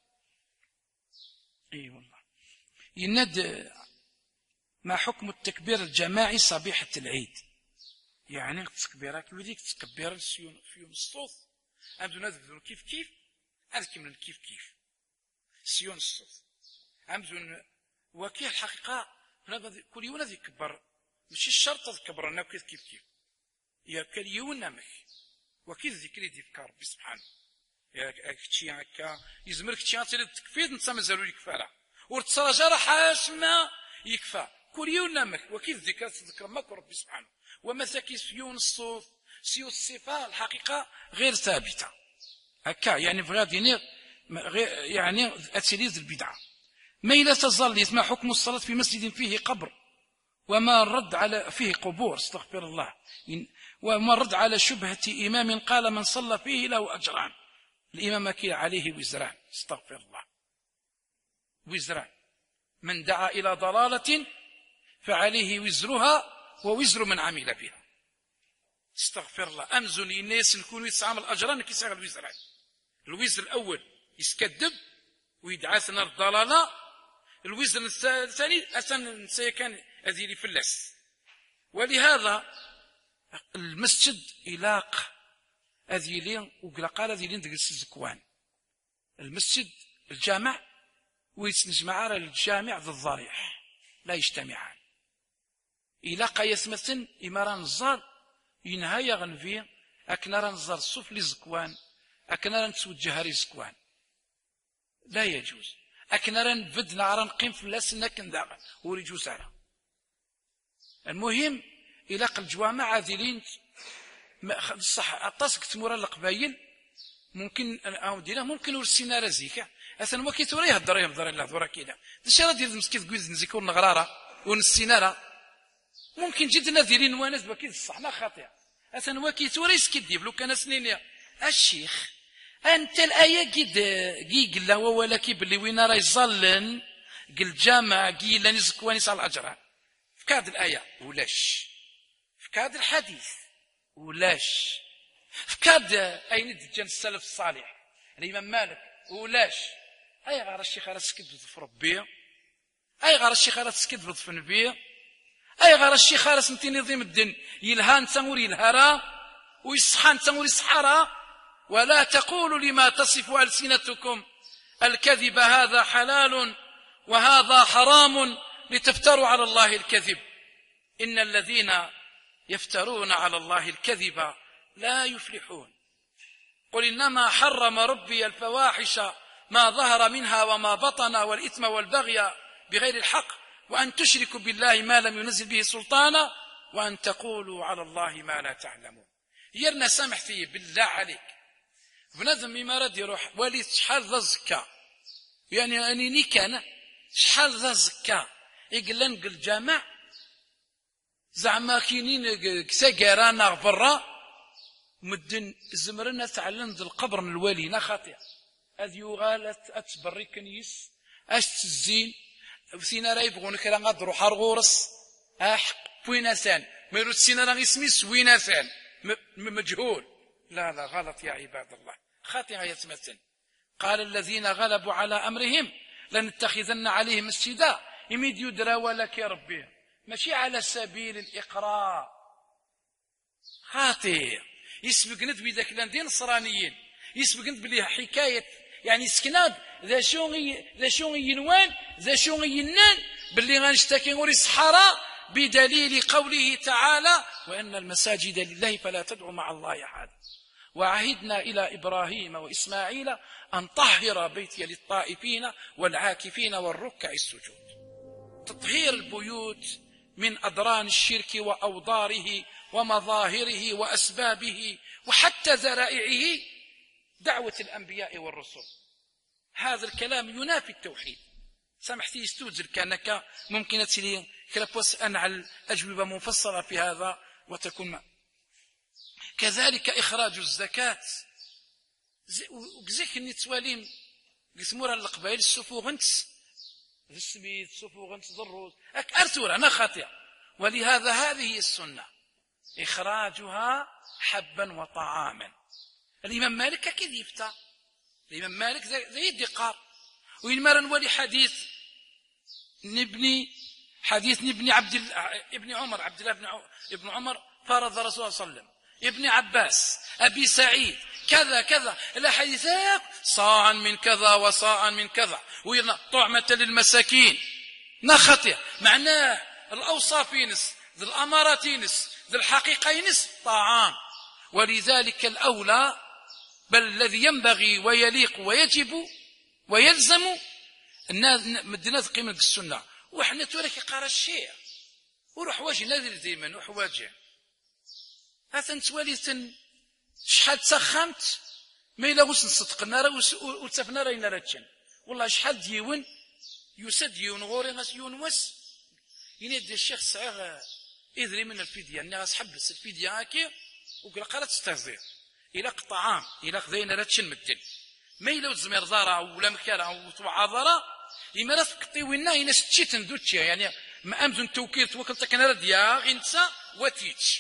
اي والله يند ما حكم التكبير الجماعي صبيحة العيد. يعني التكبيرات وديك تكبير في يوم الصوت أمدو نذبذون كيف كيف أذكي من كيف كيف سيون الصوت أمدو وكي الحقيقة كل يوم ذي كبر ماشي الشرط تكبر أنا كيف كيف كيف يا كل يوم نمك وكيف ذكري ديفكار ربي سبحانه يا كتشي هكا يزمرك كتشي تريد تكفيد نتا مازالو يكفى ورتصرى جرى حاسما يكفى كل يوم نمك وكيف ذكر تذكر ماك ربي سبحانه ومثاكي سيون الصوت سيو الصفة الحقيقة غير ثابتة هكا يعني بغادي يعني أتسليز البدعة. ما إلا تظل يسمى حكم الصلاة في مسجد فيه قبر وما رد على فيه قبور استغفر الله وما رد على شبهة إمام قال من صلى فيه له أجران الإمام كي عليه وزران استغفر الله وزران من دعا إلى ضلالة فعليه وزرها ووزر من عمل بها استغفر الله. أمزن الناس نكون يتعامل أجران كيساغ الوزران الوزر الأول يسكذب ويدعاثنا الضلالة الوزر الثاني أسان سيكون هذه فلس. ولهذا المسجد إلاق هذه لين وقال هذه لين تجلس الزكوان المسجد الجامع ويتنجمع على الجامع ذي الضريح لا يجتمعان إلاق يثمثن إماران الزار ينهايا غنفيا أكنرا نزار السفلي زكوان أكنرا نتوجه رزكوان لا يجوز أكنرا نفد نعرا نقيم في اللسنة كنداغا وريجوز على المهم إلاق الجوامع عاذلين صح أطاسك تمورا القبايل ممكن أو دينا ممكن ورسينا رزيكا أثن وكي توري هدر يهدر الله ذورا كينا دشي راه ديال المسكيت كويز نزيكو نغرارا ونسينا ممكن جد نذيرين وناس بكيد الصحنا خاطئة أثن وكي توري سكديف لو كان سنين الشيخ أنت الآية قد قي قل له ولا كي باللي وين راه يظلن قل جامع قي لاني زكواني صار الأجران فكاد الآية ولاش، فكاد الحديث ولاش، فكاد أين دجان السلف الصالح الإمام مالك ولاش. أي غير الشيخ راه سكت في ربي، أي غير الشيخ راه سكت في نبي، أي غير الشيخ راه سمتي نظام الدين يلها انت ور يلهرا ويصحى انت ور يصحرا. ولا تقولوا لما تصف ألسنتكم الكذب هذا حلال وهذا حرام لتفتروا على الله الكذب، إن الذين يفترون على الله الكذب لا يفلحون. قل إنما حرم ربي الفواحش ما ظهر منها وما بطن والإثم والبغي بغير الحق وأن تشركوا بالله ما لم ينزل به سلطانا وأن تقولوا على الله ما لا تعلمون. يرنا سامح فيه بالله عليك بنادم مما راد يروح ولي شحال ذا الزكا، يعني أني كان شحال ذا الزكا يقول نقل الجامع زعما كاينين كساكرانا برا مدن زمرنا تعلن ذا القبر الوالينا خاطئ هذ يغالت اتبري كنيس اش تزين وسينا راه يبغون كرا غادرو حار غورس احق بويناسان ما يرد سينا راه اسمي سويناسان مجهول. لا لا غلط يا عباد الله، خاطئ يتمثل. قال الذين غلبوا على امرهم لنتخذن عليهم مسجدا يميد يدرى ولك يا ربي، ماشي على سبيل الاقرار. خاطئ يسبق ندوي ذاك الذين نصرانيين يسبق ندبلي حكايه يعني سكناد ذا شو ذا شو ينوان ذا شو ينان باللي غنشتكي غوري الصحراء بدليل قوله تعالى وان المساجد لله فلا تدعوا مع الله احد وعهدنا الى ابراهيم واسماعيل ان طهر بيتي للطائفين والعاكفين والركع السجود. تطهير البيوت من أدران الشرك وأوضاره ومظاهره وأسبابه وحتى ذرائعه دعوة الأنبياء والرسل. هذا الكلام ينافي التوحيد. سامحتي يستوزر كأنك ممكن تلي كلابوس أنعل أجوبة مفصلة في هذا وتكون ما. كذلك إخراج الزكاة وبزيك نتواليم قسمورا القبائل السفوغنت السميت سفوغنت ضروز أك أرثور أنا خاطئ. ولهذا هذه السنة إخراجها حبا وطعاما. الإمام مالك كيف يفتى الإمام مالك زي الدقار وين ما نولي حديث نبني حديث نبني عبد ابن عمر عبد الله بن ابن عمر فرض الرسول صلى الله عليه وسلم ابن عباس أبي سعيد كذا كذا الحديثات صاعا من كذا وصاعا من كذا ويرنا طعمة للمساكين نخطئ معناه الأوصاف ينس ذي الأمارات ينس ذي الحقيقة ينس طعام. ولذلك الأولى بل الذي ينبغي ويليق ويجب ويلزم مدينة قيمة السنة وحنا تورك قرا الشيء وروح واجه نادر ديما وروح واجه هذا نتوالي شحال تسخمت ما إلا غوس نصدق النار وتسفنا راينا راتشن والله شحال ديون يسد يون غوري غاس يون وس ينادي الشيخ صغير إذري من الفدية أني غاس حبس الفدية هاكي وقال قرات تستهزئ إلى قطعام إلى خذينا راتشن مدن ما إلا وزمير ضارة ولا مكارة وتوعضرة إما لا تقطي وينا إنا ستشيت ندوتشي يعني ما أمزن توكيل توكلت كان رديا غينسا وتيتش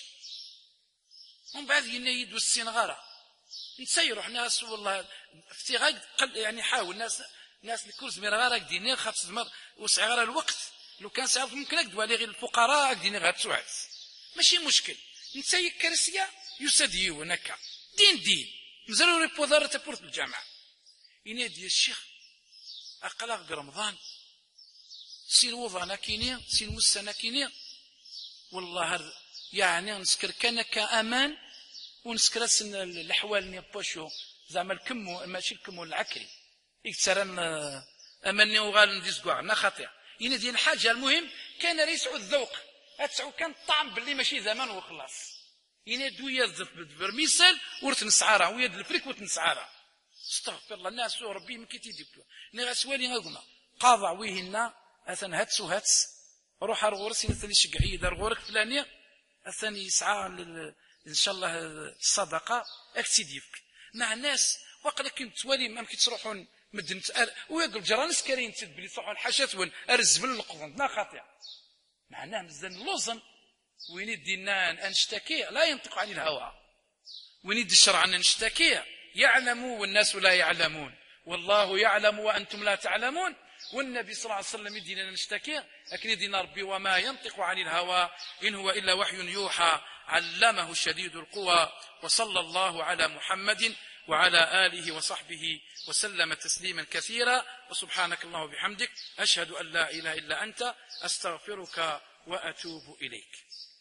ومن بعد ينا يدو السنغارة نسيروح ناس والله في غاية يعني حاول ناس ناس الكرز ميرغارة دينير خاص مر وسعر الوقت لو كان سعر ممكن أكدوا عليه غير الفقراء دينير غاتسوعت ماشي مشكل نسي كرسيا يسديو نكا دين دين مزالوا ريبو دار تبورت بالجامعة ينادي الشيخ أقلق رمضان سين وضعنا كينيا سين وسنا كينيا والله يعني نسكر كان كأمان ونسكر السن الأحوال نيبوشو زعما الكمو ماشي الكمو العكري يكسرن أمني وغال نديسكوع نا خاطئ ينادي الحاجة المهم كان ريسعو الذوق هتسعو كان الطعم باللي ماشي زمان وخلاص ينادو يذف بالمثال ورث نسعارة ويد الفريك وتنسعارة استغفر الله الناس ربي من كي تيديكو ني غاسوالي غاكما قاضع ويهنا اثن هاتس وهاتس روح الغورس ينثني شقعي دار غورك فلانيه الثاني يسعى ان شاء الله الصدقه اكتديفك مع الناس وقال كنت توالي ما كنت تروحون مدن ويقول جرانس كارين تدبلي تروحون حاشات وين ارز من القضن لا خاطئ معناه مزال اللوزن وين يدينا نشتكي لا ينطق عن الهوى، وين يدي الشرع أن نشتكي يعلم والناس لا يعلمون، والله يعلم وأنتم لا تعلمون. والنبي صلى الله عليه وسلم يدينا نشتكي لكن يدينا ربي وما ينطق عن الهوى إن هو إلا وحي يوحى علمه شديد القوى. وصلى الله على محمد وعلى آله وصحبه وسلم تسليما كثيرا. وسبحانك الله وبحمدك أشهد أن لا إله إلا أنت أستغفرك وأتوب إليك.